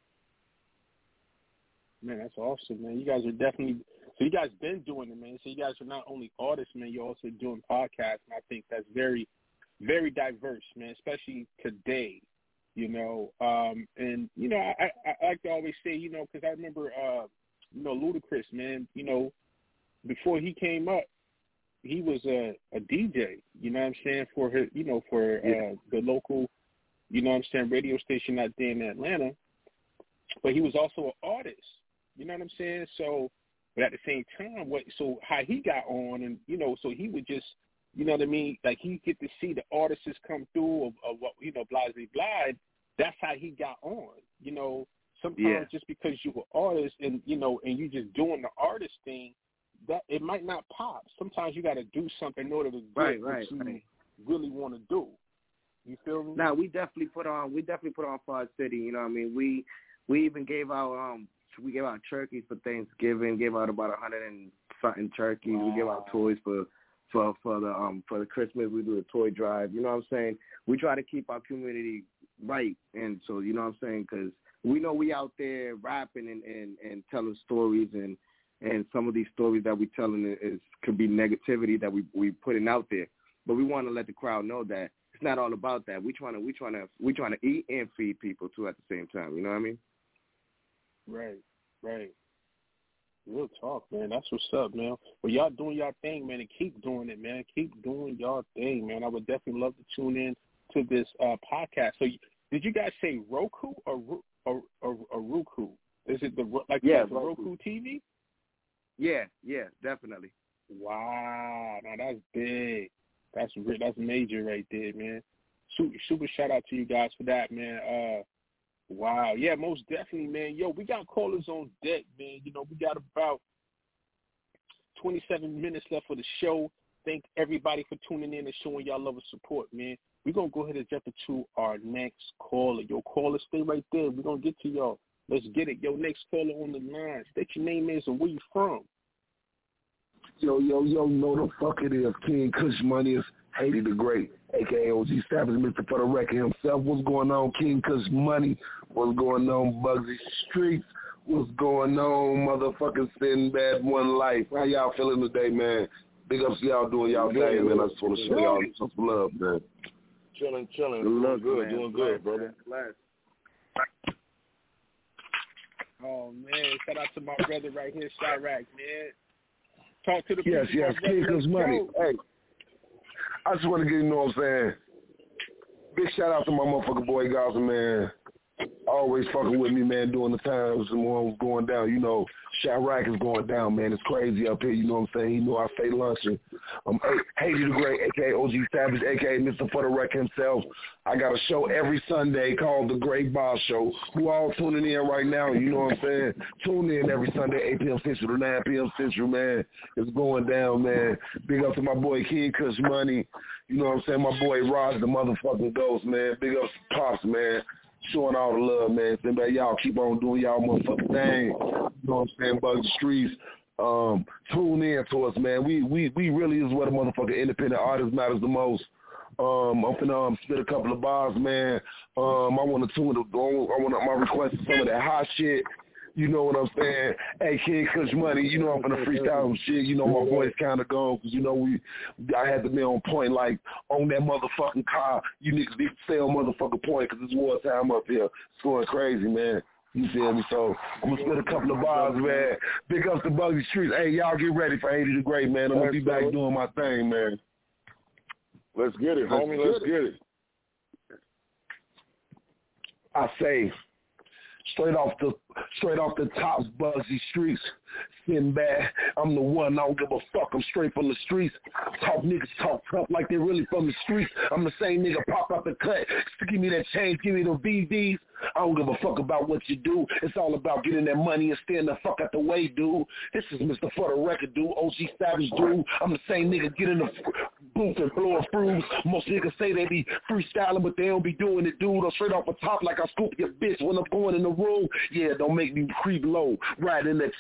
Man, that's awesome, man. You guys are definitely – so you guys been doing it, man. So you guys are not only artists, man, you're also doing podcasts, and I think that's very, very diverse, man, especially today, you know. Um, and, you know, I, I, I like to always say, you know, because I remember, uh, you know, Ludacris, man, you know, before he came up, he was a, a D J, you know what I'm saying, for his, you know, for uh, the local, you know what I'm saying, radio station out there in Atlanta. But he was also an artist, you know what I'm saying? So, but at the same time, what? So how he got on, and you know, so he would just, you know what I mean? Like he get to see the artists come through of, of what you know, blah blah blah. That's how he got on, you know. Sometimes yeah. just because you're an artist and you know, and you just doing the artist thing, that it might not pop. Sometimes you got to do something in order to get right, what right, you right. really want to do. You feel me? Now we definitely put on. We definitely put on Pod City. You know what I mean? We we even gave out um we gave out turkeys for Thanksgiving. Gave out about a hundred and something turkeys. Wow. We gave out toys for for for the um for the Christmas. We do a toy drive. You know what I'm saying? We try to keep our community right, and so you know what I'm saying, because we know we out there rapping and, and, and telling stories, and and some of these stories that we telling is, is could be negativity that we we putting out there, but we want to let the crowd know that it's not all about that. We trying to we trying to we trying to eat and feed people too at the same time. You know what I mean? Right, right. Real talk, man. That's what's up, man. Well, y'all doing y'all thing, man, and keep doing it, man. Keep doing y'all thing, man. I would definitely love to tune in to this uh, podcast. So, did you guys say Roku or or or, or Roku? Is it the like yeah, the Roku. Roku T V? Yeah, yeah, definitely. Wow, now that's big. That's that's major right there, man. Super, super shout out to you guys for that, man. Uh, wow, yeah, most definitely, man. Yo, we got callers on deck, man. You know, we got about twenty-seven minutes left for the show. Thank everybody for tuning in and showing y'all love and support, man. We're going to go ahead and jump into our next caller. Yo, caller, stay right there. We're going to get to y'all. Let's get it. Yo, next caller on the line. State your name is and where you from. Yo, yo, yo, know the fuck it is. King Kush Money is Haiti the Great, a k a. O G Savage, Mister For the Record himself. What's going on, King Kush Money? What's going on, Bugsy Streets? What's going on, motherfucking Sinbad One Life? How y'all feeling today, man? Big ups to y'all doing y'all thing, man. I just want to show y'all some love, man. Chilling, chilling. Doing Look good, man. doing good, brother. Oh, man. Shout out to my brother right here, Chirac, man. Talk to the yes, people. Yes, yes, King Kush Money. Hey, I just want to get, you know what I'm saying, big shout out to my motherfucking boy Gaza, man. Always fucking with me, man, during the times when I was going down. You know, Chirac is going down, man. It's crazy up here, you know what I'm saying? You know I stay lunching. Um, Haiti the Great, a k a. O G Savage, a k a. Mister For the Record himself. I got a show every Sunday called The Great Boss Show. Who all tuning in right now, you know what I'm saying? Tune in every Sunday, eight p.m. Central to nine p.m. Central, man. It's going down, man. Big up to my boy King Kush Money. You know what I'm saying? My boy Raj the motherfucking Ghost, man. Big up to Pops, man. Showing all the love, man. So, man, y'all keep on doing y'all motherfucking thing. You know what I'm saying? Bug the streets. Um, tune in to us, man. We we we really is where the motherfucking independent artist matters the most. Um, I'm finna um, spit a couple of bars, man. Um, I want to tune the. I want my request to some of that hot shit. You know what I'm saying? Hey, King Kush Money, you know I'm finna freestyle some shit. You know my voice kind of gone because, you know, we I had to be on point, like, on that motherfucking car. You niggas need to stay on motherfucking point because it's wartime up here. It's going crazy, man. You feel me? So I'm going to spit a couple of bars, man. Big ups to Bugsy Streets. Hey, y'all get ready for Haiti the Great, man. I'm going to be back doing my thing, man. Let's get it, homie. Let's get it. I say, straight off the straight off the top, Bugsy Streets. Sinbad, I'm the one, I don't give a fuck, I'm straight from the streets. Talk niggas talk tough like they really from the streets. I'm the same nigga pop out the cut. Give me that change, give me the V Ds. I don't give a fuck about what you do. It's all about getting that money and staying the fuck out the way, dude. This is Mister For the Record, dude. O G Savage, dude. I'm the same nigga get in the booth and blow a fruits. Most niggas say they be freestyling, but they don't be doing it, dude. I'm straight off the top like I scoop your bitch when I'm going in the room. Yeah, don't make me creep low. Right in that tent with the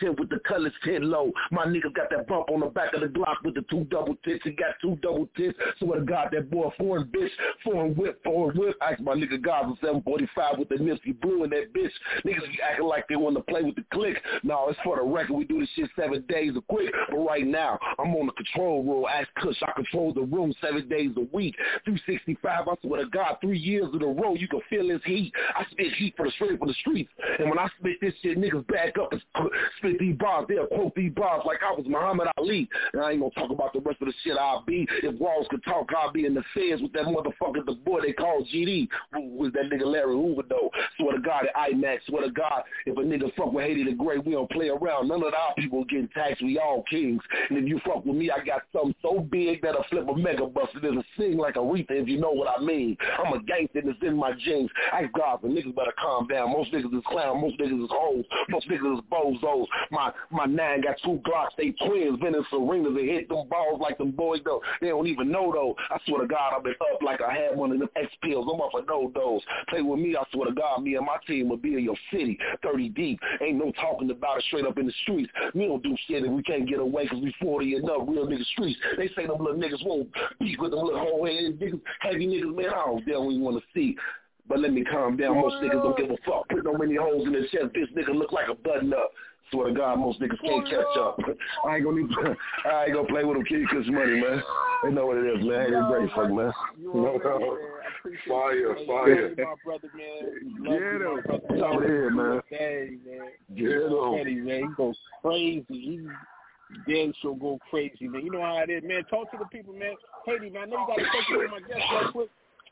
cutlass ten low. My niggas got that bump on the back of the Glock with the two double tits. He got two double tits. Swear to God, that boy foreign bitch, foreign whip, foreign whip. Ask my nigga Gaza seven forty-five with the Nipsey Blue and that bitch. Niggas be acting like they want to play with the click. No, it's for the record. We do this shit seven days a quick. But right now, I'm on the control room. Ask Kush, I control the room seven days a week. three sixty-five, I swear to God, three years in a row, you can feel his heat. I spit heat for the straight for the streets. And when I spit this shit, niggas back up and spit these bars. They'll quote these bars like I was Muhammad Ali. And I ain't gonna talk about the rest of the shit I'll be. If Walls could talk, I'll be in the feds with that motherfucker, the boy they call G D. Who was that nigga Larry Hoover, though? Swear to God, at IMAX, swear to God, if a nigga fuck with Haiti the Great, we don't play around. None of our people getting taxed. We all kings. And if you fuck with me, I got something so big that'll flip a mega bus. It'll sing like Aretha, if you know what I mean. I'm a gangster and it's in my genes. Ask God, the niggas better calm down. Most niggas is clown. Most niggas is hoes. Most niggas is bozos. My my nine got two Glocks. They twins. Been in Serenas and hit them balls like them boys, though. They don't even know, though. I swear to God, I've been up like I had one of them X pills. I'm off of no dose. Play with me, I swear to God, me and my team will be in your city, thirty deep. Ain't no talking about it straight up in the streets. We don't do shit if we can't get away because we forty and up, real niggas streets. They say them little niggas won't beat with them little whole head niggas, heavy niggas, man, I don't damn even want to see. But let me calm down. Most niggas don't give a fuck. Put no many holes in their chest. This nigga look like a button up. Swear to God, most niggas can't catch up. I ain't gonna need, I ain't gonna play with them kids cause money, man. They know what it is, man. It's great fuck, man. No, no. Fire, fire. My brother, man. Get him. Top of the head, man. Hey, man. Get him. Ready, man. He goes crazy. He damn sure go crazy, man. You know how it is, man. Talk to the people, man. Haiti, man. I know you got to talk to my guest real quick.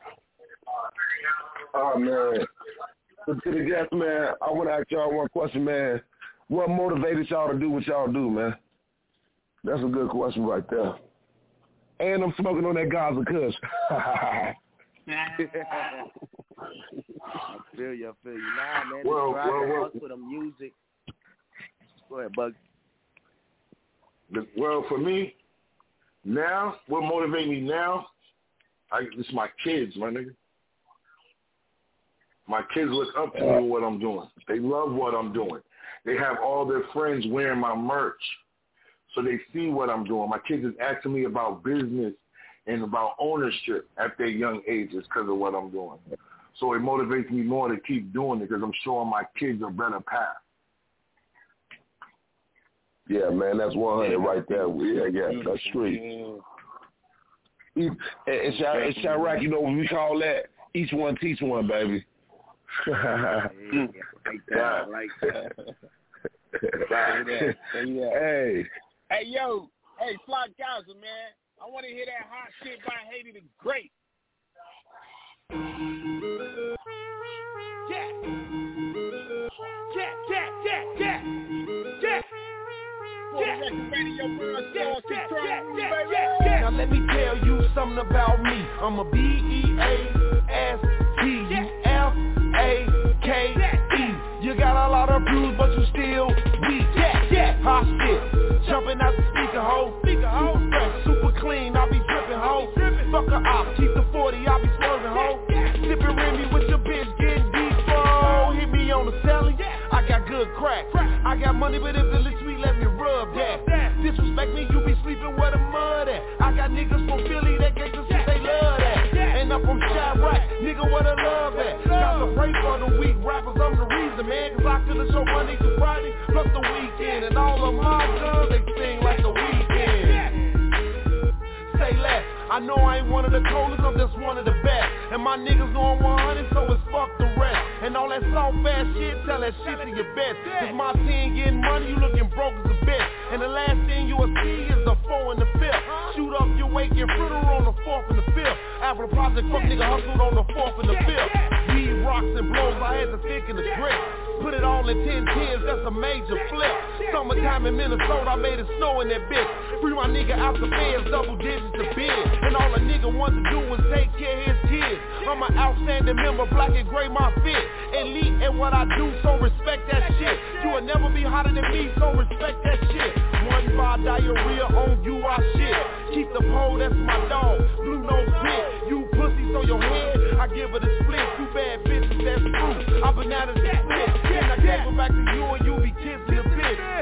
Oh, man. To the guest, man, I want to ask y'all one question, man. What motivated y'all to do what y'all do, man? That's a good question right there. And I'm smoking on that Gaza Kush. I feel you, I feel you. Nah, man, well, well, well, well. with the music. Go ahead, Bug. Well, for me, now, what motivates me now, I, it's my kids, my nigga. My kids look up to me with what I'm doing. They love what I'm doing. They have all their friends wearing my merch, so they see what I'm doing. My kids is asking me about business and about ownership at their young ages because of what I'm doing. So it motivates me more to keep doing it because I'm showing my kids a better path. Yeah, man, that's one hundred right there. Yeah, yeah, that's street. It's Chirac, you know what we call that? Each one teach one, baby. Yeah, like that, like that. Say that. Hey. Hey, yo. Hey, Fly Gaza, man. I want to hear that hot shit by Haiti the Great. Yeah. Yeah, yeah, yeah, yeah. Yeah. Now let me tell you something about me. I'm a B E A S T U F A K E. You got a lot of bruise, but you still weak. Yeah, yeah, hot shit. Jumping out the speaker hole. Speaker hole. Super fresh, super clean. I be dripping hoe. Fuck a op, keep the forty. I be swerving hoe. Sipping Remy with your bitch getting deep. Oh, hit me on the celly. I got good crack. I got money, but if the lick sweet, let me rub that. Disrespect me, you be sleeping where the mud at. I got niggas from Philly that gangsta shit, they love that. And I'm from Chirac, nigga, where the love at? Got to pray for the weak rappers, I'm the reason, man. Cause I could've shown Monday to Friday, plus the weekend. And all of my guns, they sing like the weekend. Say less. I know I ain't one of the coldest, I'm just one of the best. And my niggas know I'm one hundred, so it's fuck the rest. And all that soft ass shit, tell that shit to your best. Cause my team getting money, you looking broke as a bitch. And the last thing you will see is the four and the fifth. Shoot up your wake and fritter on the fourth and the fifth. After the project, fuck nigga hustled on the fourth and the fifth. Weed rocks and blows, I had to thick in the grip. Put it all in ten tens, that's a major flip. Summertime in Minnesota, I made it snow in that bitch. Free my nigga out the feds, double digits to bid. And all a nigga wants to do is take care of his kids. I'm an outstanding member, black and gray my fit. Elite at what I do, so respect that shit. You will never be hotter than me, so respect that shit. One bar diarrhea on you, I shit. Keep the pole, that's my dog. Blue nose pit, you pussies on your head, I give it a split. Two bad bitches, that's true. I bananas and split. Then I gave it back to you and you be kissing a bitch. Then it's back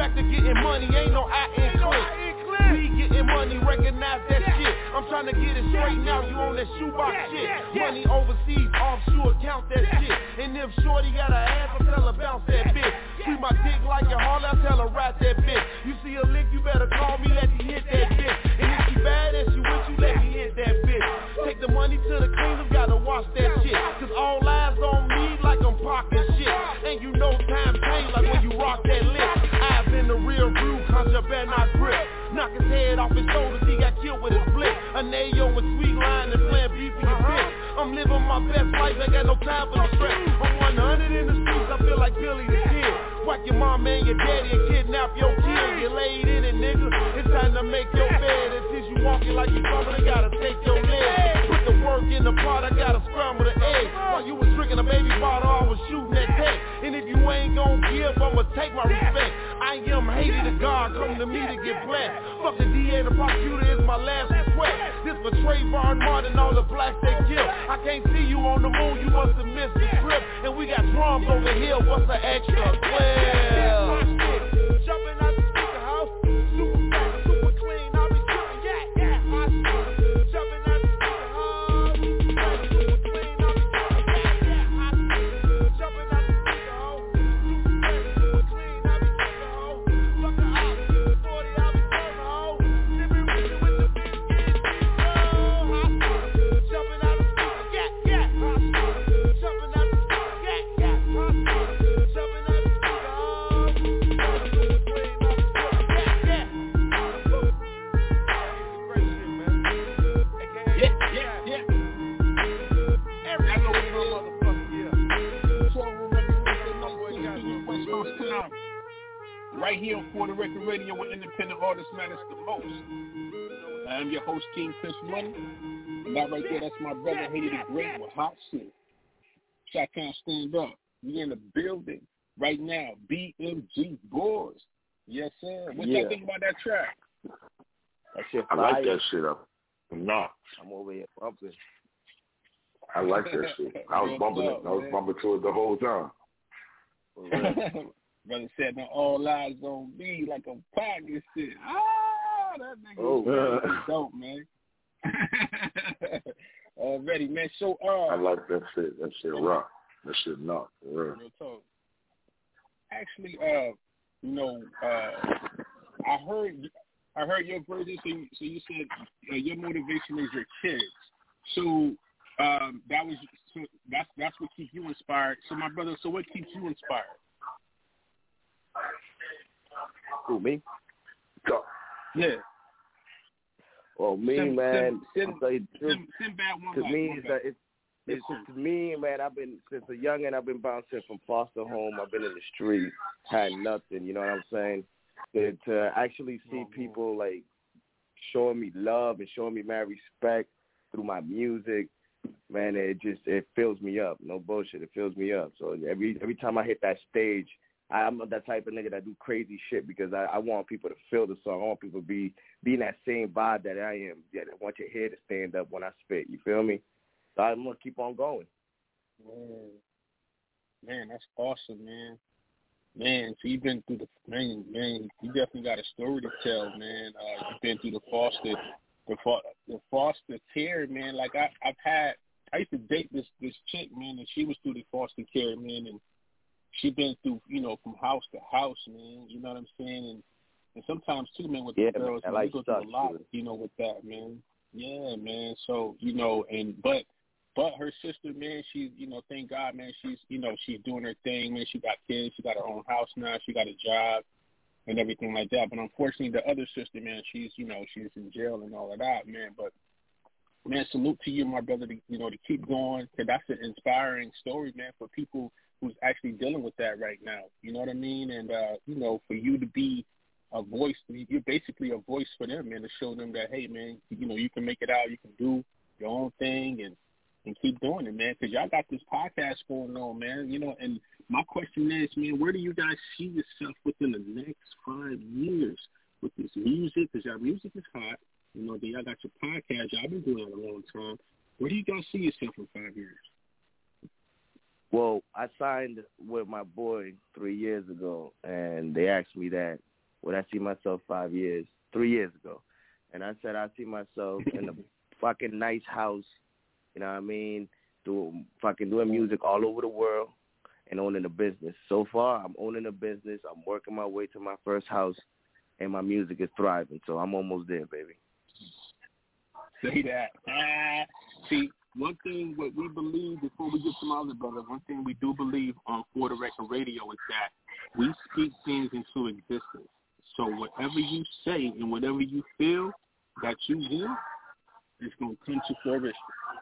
back to getting money, ain't no I in click. We getting money, recognize that shit. I'm trying to get it straight now, you on that shoebox shit. Money overseas, offshore, count that shit. And if shorty got a ass, I tell her bounce that bitch. Treat my dick like a hall, I tell her ride that bitch. You see a lick, you better call me, let me hit that bitch. And if she bad and she with you, let me hit that bitch. Take the money to the cleaners, gotta watch that shit. Cause all eyes on me like I'm pocket shit. And you know time change like when you rock that lick. Eyes in the rear view, contraband I grip. Knock his head off his shoulders, he got killed with his flick. A nayo with sweet line and playing beef for your bitch. I'm living my best life, ain't got no time for the stress. I'm one hundred in the streets, I feel like Billy the Kid. Whack your mom and your daddy and kidnap your kid. You laid in it, nigga, it's time to make your bed. And since you walking like you fumbling, gotta take your leg. Put the work in the pot, I gotta scramble the egg. While you was drinking a baby bottle, I was shooting that tech. And if you ain't gon' give, I'ma take my respect. I am hated to God, come to me to get blessed. Fuck the D A, the prosecutor is my last request. This for Trayvon Martin, all the blacks they kill. I can't see you on the moon, you must have missed the trip. And we got drums over here, what's the extra? Well, jumping out the speaker house, super fat, super clean, I'll be shooting, yeah, yeah, I see. Jumping out the speaker house, super clean, I'll be shooting, yeah, yeah, I see. Jumping out the speaker house, super fat, super clean, I'll be shooting, ho. Fuck the op, forty, I'll be serving, ho. Sipping with with the big kid, oh, I see. Jumping out the speaker, yeah, yeah, I see. Jumping out the speaker, yeah, yeah, I see. Jumping out the speaker, oh. Right here on For the Record Radio, where independent artists matters the most. I'm your host, King Chris Money. And that right there, that's my brother, Haiti the Great with Hot Shit. Shot-Town Stand Up. We in the building right now. B M G Boys. Yes, sir. What Yeah. y'all think about that track? That shit I fire. like that shit up. No. I'm over here bumping. I like that shit. I was bumping it. I was bumping to it the whole time. Brother said, "No, all eyes on me like a pocket shit." Ah, that nigga oh, was dope, man. Already, man. So, uh, I like that shit. That shit rock. That shit knock. Real talk. Actually, uh, you know, uh, I heard, I heard your version. So, you, so you said uh, your motivation is your kids. So, um, that was so that's that's what keeps you inspired. So, my brother, so what keeps you inspired? Who, me? Go. Yeah. Well, me, Sim, man, Sim, I'll tell you the truth. Sim, Sim bad, one to back, me, one it's, back. a, it's, it's to me, man, I've been, since a youngin', I've been bouncing from foster home. I've been in the street, had nothing, you know what I'm saying? To, to actually see people, like, showing me love and showing me mad respect through my music, man, it just, it fills me up. No bullshit, it fills me up. So every every time I hit that stage, I'm that type of nigga that do crazy shit because I, I want people to feel the song. I want people to be, be in that same vibe that I am. Yeah, I want your hair to stand up when I spit. You feel me? So I'm going to keep on going. Man. man, that's awesome, man. Man, so you've been through the, man, man, you definitely got a story to tell, man. Uh, you've been through the foster, the, fo- the foster care, man. Like, I, I've had, I used to date this, this chick, man, and she was through the foster care, man, and she been through, you know, from house to house, man. You know what I'm saying? And and sometimes too, man, with yeah, the girls, man, man, like we go through a lot, too. you know, with that, man. Yeah, man. So, you know, and but but her sister, man, she's, you know, thank God, man, she's, you know, she's doing her thing, man. She got kids, she got her own house now, she got a job and everything like that. But unfortunately, the other sister, man, she's, you know, she's in jail and all of that, man. But man, salute to you, my brother, to, you know, to keep going, because that's an inspiring story, man, for people who's actually dealing with that right now. You know what I mean? And, uh, you know, for you to be a voice, you're basically a voice for them, man, to show them that, hey, man, you know, you can make it out, you can do your own thing and, and keep doing it, man, because y'all got this podcast going on, man, you know, and my question is, man, where do you guys see yourself within the next five years with this music? Because y'all music is hot. You know, then y'all got your podcast. Y'all been doing it a long time. Where do you guys see yourself in five years? Well, I signed with my boy three years ago, and they asked me that would I see myself five years, three years ago. And I said I see myself in a fucking nice house, you know what I mean, do, fucking doing music all over the world and owning a business. So far, I'm owning a business. I'm working my way to my first house, and my music is thriving. So I'm almost there, baby. Say that. Ah, see, one thing what we believe, before we get to my other brother, one thing we do believe on For the Record Radio is that we speak things into existence. So whatever you say and whatever you feel that you want, it's going to come to fruition.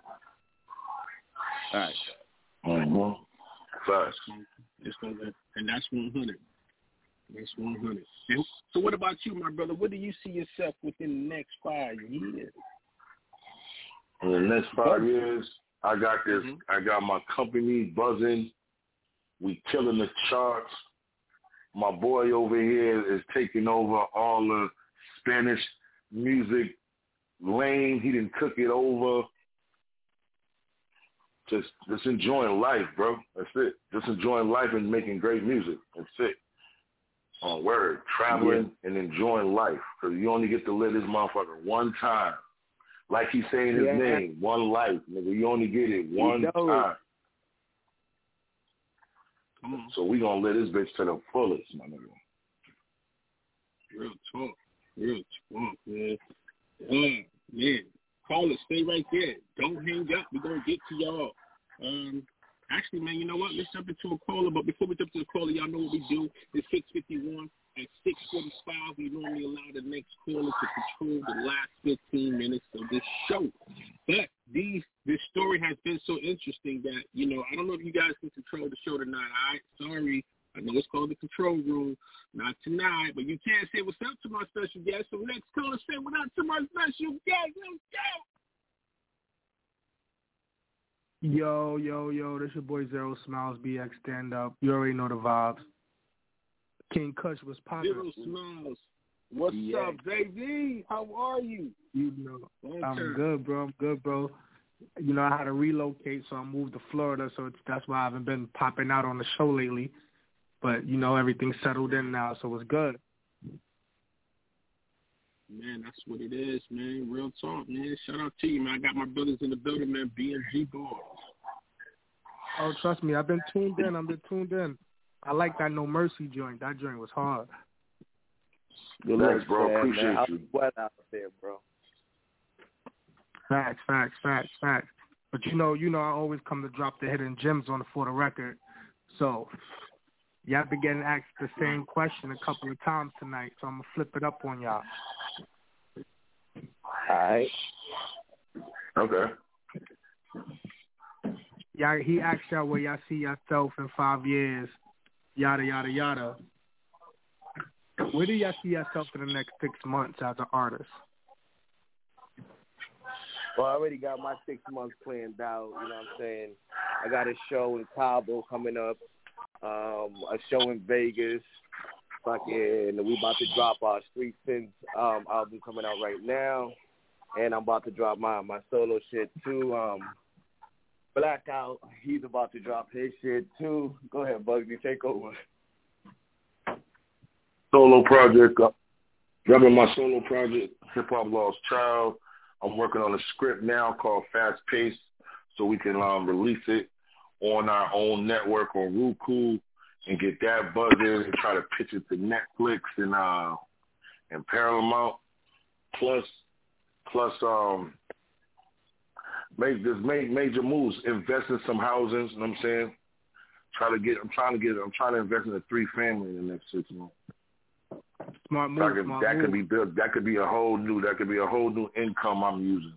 All right. Mm-hmm. First. It's going to, and that's one hundred. That's one hundred. And so what about you, my brother? What do you see yourself within the next five years? In the next five years, I got this. Mm-hmm. I got my company buzzing. We killing the charts. My boy over here is taking over all the Spanish music lane. He didn't took it over. Just, just enjoying life, bro. That's it. Just enjoying life and making great music. That's it. On word, traveling yeah. and enjoying life, because you only get to live this motherfucker one time. Like he's saying his yeah. name, one life, nigga. You only get it one time. Come on. So we gonna live this bitch to the fullest, my nigga. Real talk, real talk, man. Uh, man, call it. Stay right there. Don't hang up. We gonna get to y'all. Um, actually, man, you know what? Let's jump into a caller. But before we jump to the caller, y'all know what we do. It's six fifty-one. At six forty-five, we normally allow the next caller to control the last fifteen minutes of this show. But these, this story has been so interesting that, you know, I don't know if you guys can control the show tonight. All right, sorry. I know it's called the control room. Not tonight, but you can't say what's up to my special guest. So next caller, say what up to my special guest. Let's go. Yo, yo, yo, this your boy Zero Smiles, B X Stand Up. You already know the vibes. King Kush was popping. Zero Smiles. What's yeah. up, baby? How are you? You know, Long I'm term. good, bro. I'm good, bro. You know, I had to relocate, so I moved to Florida, so it's, that's why I haven't been popping out on the show lately. But, you know, everything's settled in now, so it's good. Man, that's what it is, man. Real talk, man. Shout out to you, man. I got my brothers in the building, man. B M G boys. Oh, trust me. I've been tuned in. I've been tuned in. I like that No Mercy joint. That joint was hard. Good Thanks, bro. Man, Appreciate man. you. Wet out there, bro. Facts, facts, facts, facts. But you know, you know, I always come to drop the hidden gems on the For the Record. So y'all been getting asked the same question a couple of times tonight. So I'm gonna flip it up on y'all. All right. Okay. Yeah, he asked y'all where y'all see yourself in five years. Yada, yada, yada. Where do y'all see yourself in the next six months as an artist? Well, I already got my six months planned out, you know what I'm saying? I got a show in Cabo coming up, um, a show in Vegas. Fucking, we about to drop our Street Sins um, album coming out right now. And I'm about to drop my, my solo shit, too. Um, Blackout, he's about to drop his shit, too. Go ahead, Bugsy, take over. Solo project, uh, dropping my solo project, Hip Hop Lost Child. I'm working on a script now called Fast Pace, so we can um, release it on our own network on Roku and get that buzzing and try to pitch it to Netflix and uh and Paramount. Plus, plus um, make just make major moves, invest in some housing. You know what I'm saying? Try to get. I'm trying to get. I'm trying to invest in a three family in the next six months. Smart move. Could, smart that move. could be built. That could be a whole new. That could be a whole new income I'm using.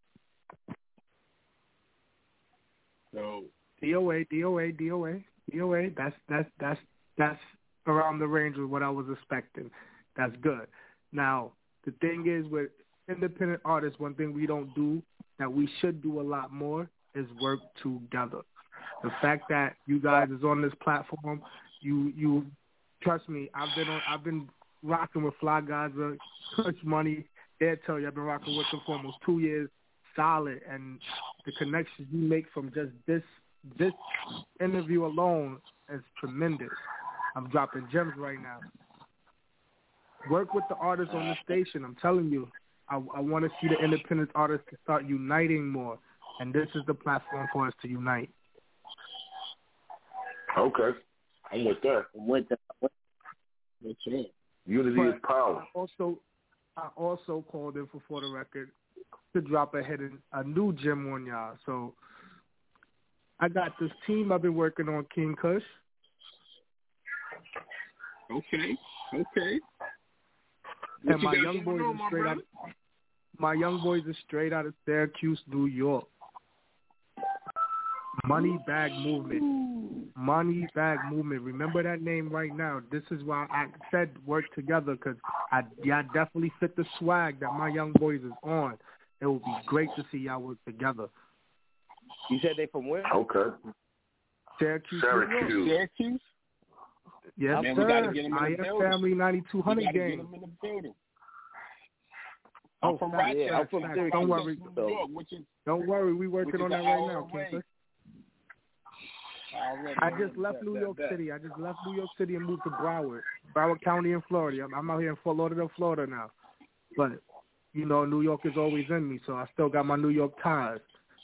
So D O A, D O A, D O A, D O A. That's that's that's that's around the range of what I was expecting. That's good. Now the thing is, with independent artists, one thing we don't do that we should do a lot more is work together. The fact that you guys is on this platform, you you trust me. I've been on. I've been rocking with Fly Gaza, Kush Money. They'll tell you I've been rocking with them for almost two years, solid. And the connections you make from just this this interview alone is tremendous. I'm dropping gems right now. Work with the artists on the station. I'm telling you, I, I want to see the independent artists to start uniting more, and this is the platform for us to unite. Okay, I'm with that. I'm with that. That's it. Unity but is power. I also, I also called in for For the Record to drop a hidden a new gem on y'all. So I got this team I've been working on, King Kush. Okay, okay. And What my you got young boys going on, are my straight out. brother? My young boys are straight out of Syracuse, New York. Money Bag Movement. Money Bag Movement. Remember that name right now. This is why I said work together, because I y'all definitely fit the swag that my young boys is on. It would be great to see y'all work together. You said they from where? Okay. Syracuse, Syracuse. New York. Syracuse? Yes, Man, sir. we gotta get 'em in I the am building. Family ninety-two hundred We gotta gang. get 'em in the building. Oh, I'm from facts, Rochester. facts, I'm facts. from Don't worry. Rochester, New York, which is, Don't worry. We which working is on that an right hour now, away. King Kush. Already, I already, just left bet, New bet, York bet. City. I just left New York City and moved to Broward, Broward County in Florida. I'm, I'm out here in Fort Lauderdale, Florida now. But, you know, New York is always in me, so I still got my New York ties.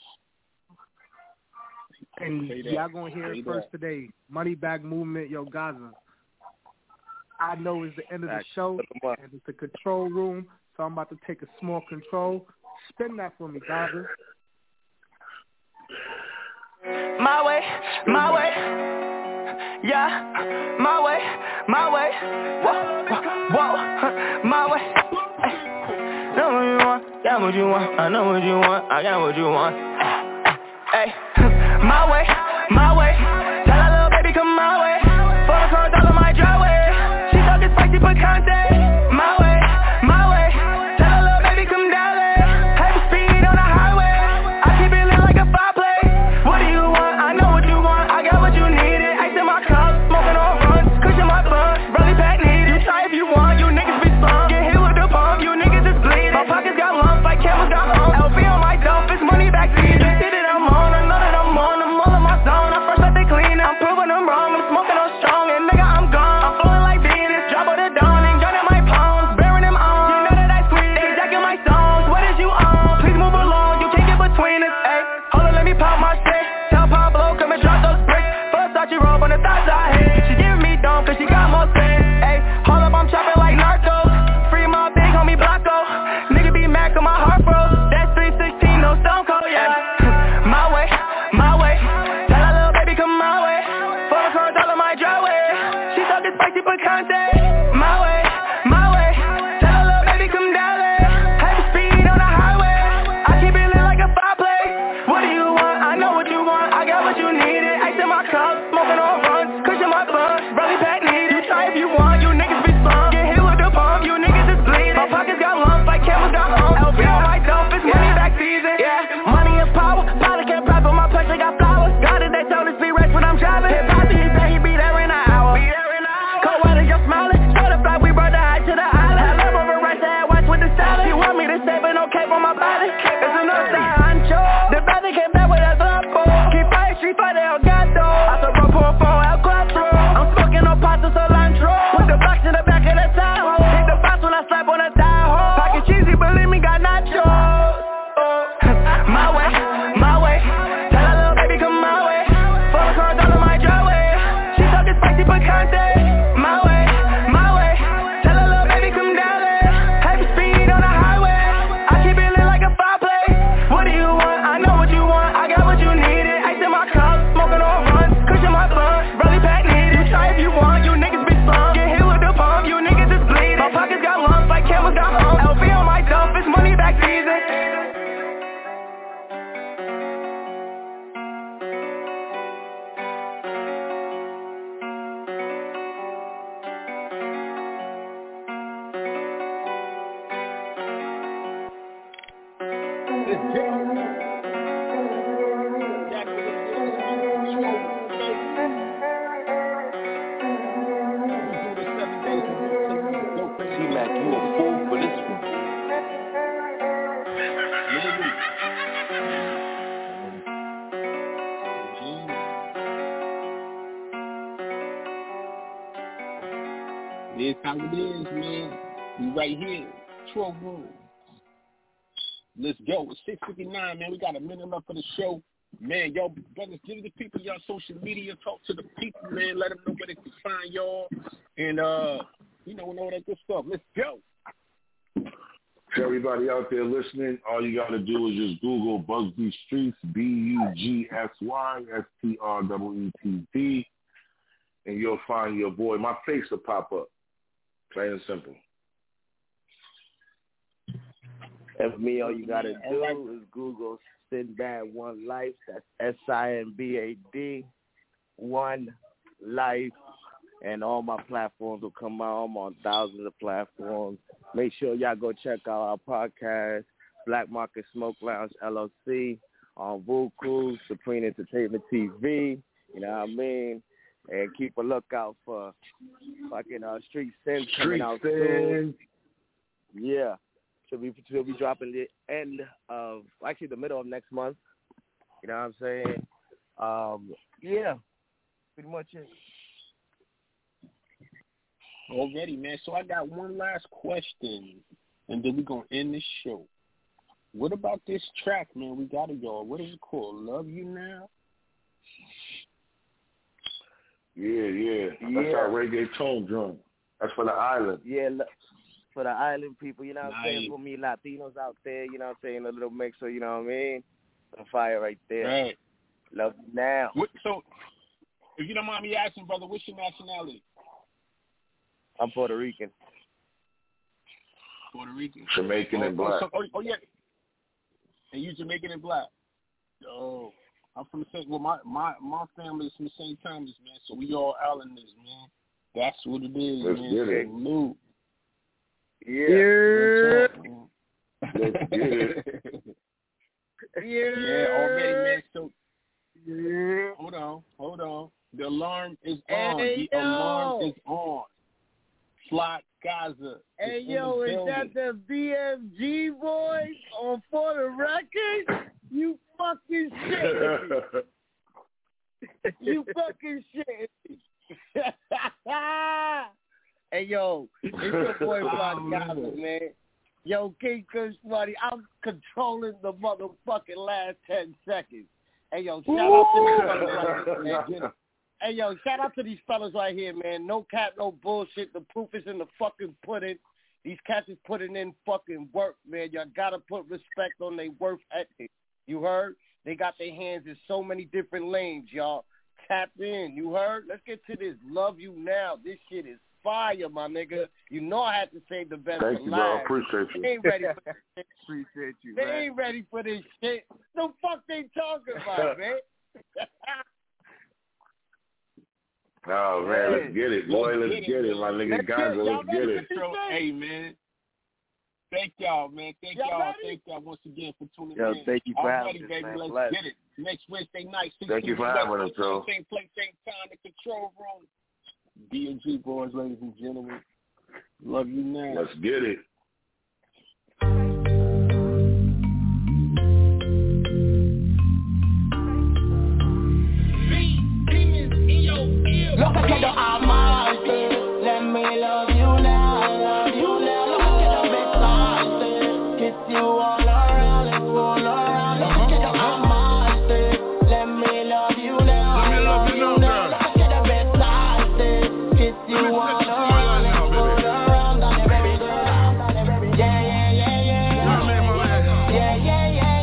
And Say that. y'all going to hear Say it first that. today. Money Bag Movement, yo, Gaza. I know it's the end of the show, and it's the control room, so I'm about to take a small control. Spin that for me, Gaza. My way, my way, yeah, my way, my way, whoa, whoa, my way. Ay. Know what you want, got what you want, I know what you want, I got what you want. Hey, my way, my way, tell that little baby come my way. For the cars all on my driveway, she talking spicy picante. My way, my way, tell that little baby come down there. Heavy speed on the highway, I keep it lit like a fireplace. What do you want? I know what you want. I got what you needed. Ice in my cup, smoking on runs, cushion my blunt, Rolly pack needed. You try if you want, you niggas be slump. Get hit with the pump, you niggas is bleeding. My pockets got lumps like camels got humps. L B on my dump, it's money back season. You see that I'm on, I know that I'm on. I'm all in my zone. I first let they clean it. I'm proving them wrong. I'm smoking on strong, and nigga I'm gone. I'm flowing like Venus, drop of the dawn and gun in my palms, bearing them on. You know that I squeeze, they jacking my songs. What is you on? Please move along, you can't get between us. Ayy, hold on, let me pop my shit. Tell Pablo, come and drop those bricks. First thought you roll on the thoughts I hit. She giving me dumb, cause she got more sense. Ayy, hold up, I'm chopping like narcos. Free my big homie Blanco. Nigga be mad cause my heart froze. That's three sixteen, no stone cold, yeah. My way, my way. Tell that little baby come my way. For the cars all on my driveway, she talking spicy picante. My way, my way. Tell that little baby come down there. Heavy speed on the highway, I keep it lit like a fireplace. What do you want? I know what you want. I got what you needed. Ice in my cup, smoking on runs, cushion my blunt, Rolly pack needed. You try if you want, you niggas be slump. Get hit with the pump, you niggas is bleeding. My pockets got lumps like camels got humps. L B on my dump, it's money back season. Yeah, money and power. Power can't prep on my plate, they got flowers. God is that told us be rich when I'm driving. Hit Posse, he said he be there in an hour. Be there in an hour. Cold weather, you're smiling. Show the fly, we brought the high to the island. Had love over rice, I had watch with the salad. She want me to stay, but no cape on my body. It's enough side honcho. The brother came back with that Zoppo. Keep fire, street fighter, El Gato. I saw bro pour a phone, El Cuatro. I'm smoking on pasta cilantro. Put the box in the back of the Tahoe. Hit the box when I slap on the Tahoe. Pocket cheesy, believe me, got nachos. Oh. My way, my way. Tell that little baby come my way. For the cars all on my driveway, she talking spicy picante. My way, my way. Tell that little baby come down there. Heavy speed on the highway, I keep it lit like a fireplace. What do you want? I know what you want. I got what you needed. Ice in my cup, smoking on runs, cushion my blunt, Rolly pack needed. You try if you want, you niggas be slump. Get hit with the pump, you niggas is bleeding. My pockets got lumps like camels got humps. L B on my dump, it's money back season. T-Mac, you a fool for this one. It's how it is, man. We right here, Control Room. Let's go. It's six fifty-nine, man. We got a minute left for the show. Man, y'all brothers, give the people y'all social media. Talk to the people, man. Let them know where they can find y'all. And, uh, you know, and all that good stuff. Let's go. To everybody out there listening, all you got to do is just Google Bugsby Streets, B U G S Y S T R E E T T, and you'll find your boy. My face will pop up. Plain and simple. And for me, all you got to do is Google Sinbad One Life. That's S I N B A D, One Life. And all my platforms will come out. I'm on thousands of platforms. Make sure y'all go check out our podcast, Black Market Smoke Lounge, L L C, on Vuku, Supreme Entertainment T V, you know what I mean? And keep a lookout for fucking uh, Street Sins coming out soon. Yeah. She'll be, she'll be dropping the end of, actually the middle of next month. You know what I'm saying? Um, yeah, pretty much it. Already, man. So I got one last question, and then we're going to end this show. What about this track, man? We got it, y'all. What is it called? Love You Now? Yeah, yeah. That's Yeah. our reggaeton drum. That's for the island. Yeah, look, for the island people, you know what I'm Nice. saying? For me, Latinos out there, you know what I'm saying? A little mixer, you know what I mean? The fire right there. Right. Love You Now. What, so, if you don't mind me asking, brother, what's your nationality? I'm Puerto Rican. Puerto Rican. Jamaican oh, and black. Oh, so, oh, oh, yeah. And you Jamaican and black. Oh, I'm from the same. Well, my my my family is from Saint Thomas, man. So we all islanders, man. That's what it is, Let's man. get it. Salute. Yeah. Let's get it. Yeah. Yeah, already, man. So Yeah. hold on, hold on. The alarm is Hey, on. The yo. alarm is on. Slot Gaza. Hey, is in yo, the is building. that the B M G boys on For the Record? You fucking shit. You fucking shit. Hey, yo, it's your boy Block Oh, Gaza, man. man. Yo, King Kush Money, I'm controlling the motherfucking last ten seconds. Hey, yo, shout out to these fellas right here, man. Hey, yo, shout out to these fellas right here, man. No cap, no bullshit. The proof is in the fucking pudding. These cats is putting in fucking work, man. Y'all gotta put respect on their work ethic. You heard? They got their hands in so many different lanes, y'all. Tap in. You heard? Let's get to this. Love You Now. This shit is fire, my nigga. You know I had to save the best Thank for you, bro. last. Appreciate you. They ain't ready for this shit. Appreciate you, They man. ain't ready for this shit. The fuck they talking about, man? Oh, man, let's get it, boy. Let's get it, my nigga. Let's get Gaza, it. Y'all let's get ready it. for this So, shit? hey, man. Thank y'all, man. Thank Y'all y'all. ready? Thank y'all once again for tuning Yo, in. thank you for I'm having ready, us, baby. man. Let's Bless. get it. Next Wednesday night. Thank you for having us, bro. Same place, same time, the Control Room. B and G boys, ladies and gentlemen. Love You Now. Let's get it. Lo que quiero amarte, let me love you now, love you now. Lo que quiero besarte, kiss you all around and all around. Lo que quiero amarte, let me love you now, love you now. Lo que quiero besarte, kiss you all around and all around. Dale baby girl, dale baby, yeah yeah yeah yeah, yeah yeah yeah yeah, yeah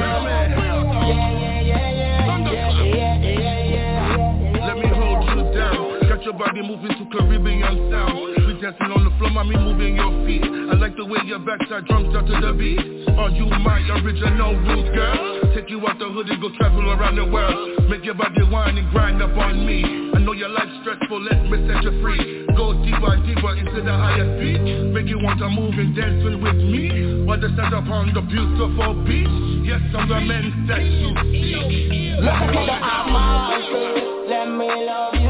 yeah yeah yeah yeah. Let me hold you down. Got your body moving to Caribbean sound. We dancing on the floor, mommy moving your feet. I like the way your backside drums out to the beat. Are you my original root girl? Take you out the hood and go travel around the world. Make your body whine and grind up on me. I know your life's stressful, let me set you free. Go deeper and deeper into the highest beat. Make you want to move and dancing with me. While the stand up on the beautiful beach. Yes, I'm the man that you see. Lo que quiero amarte, let me love you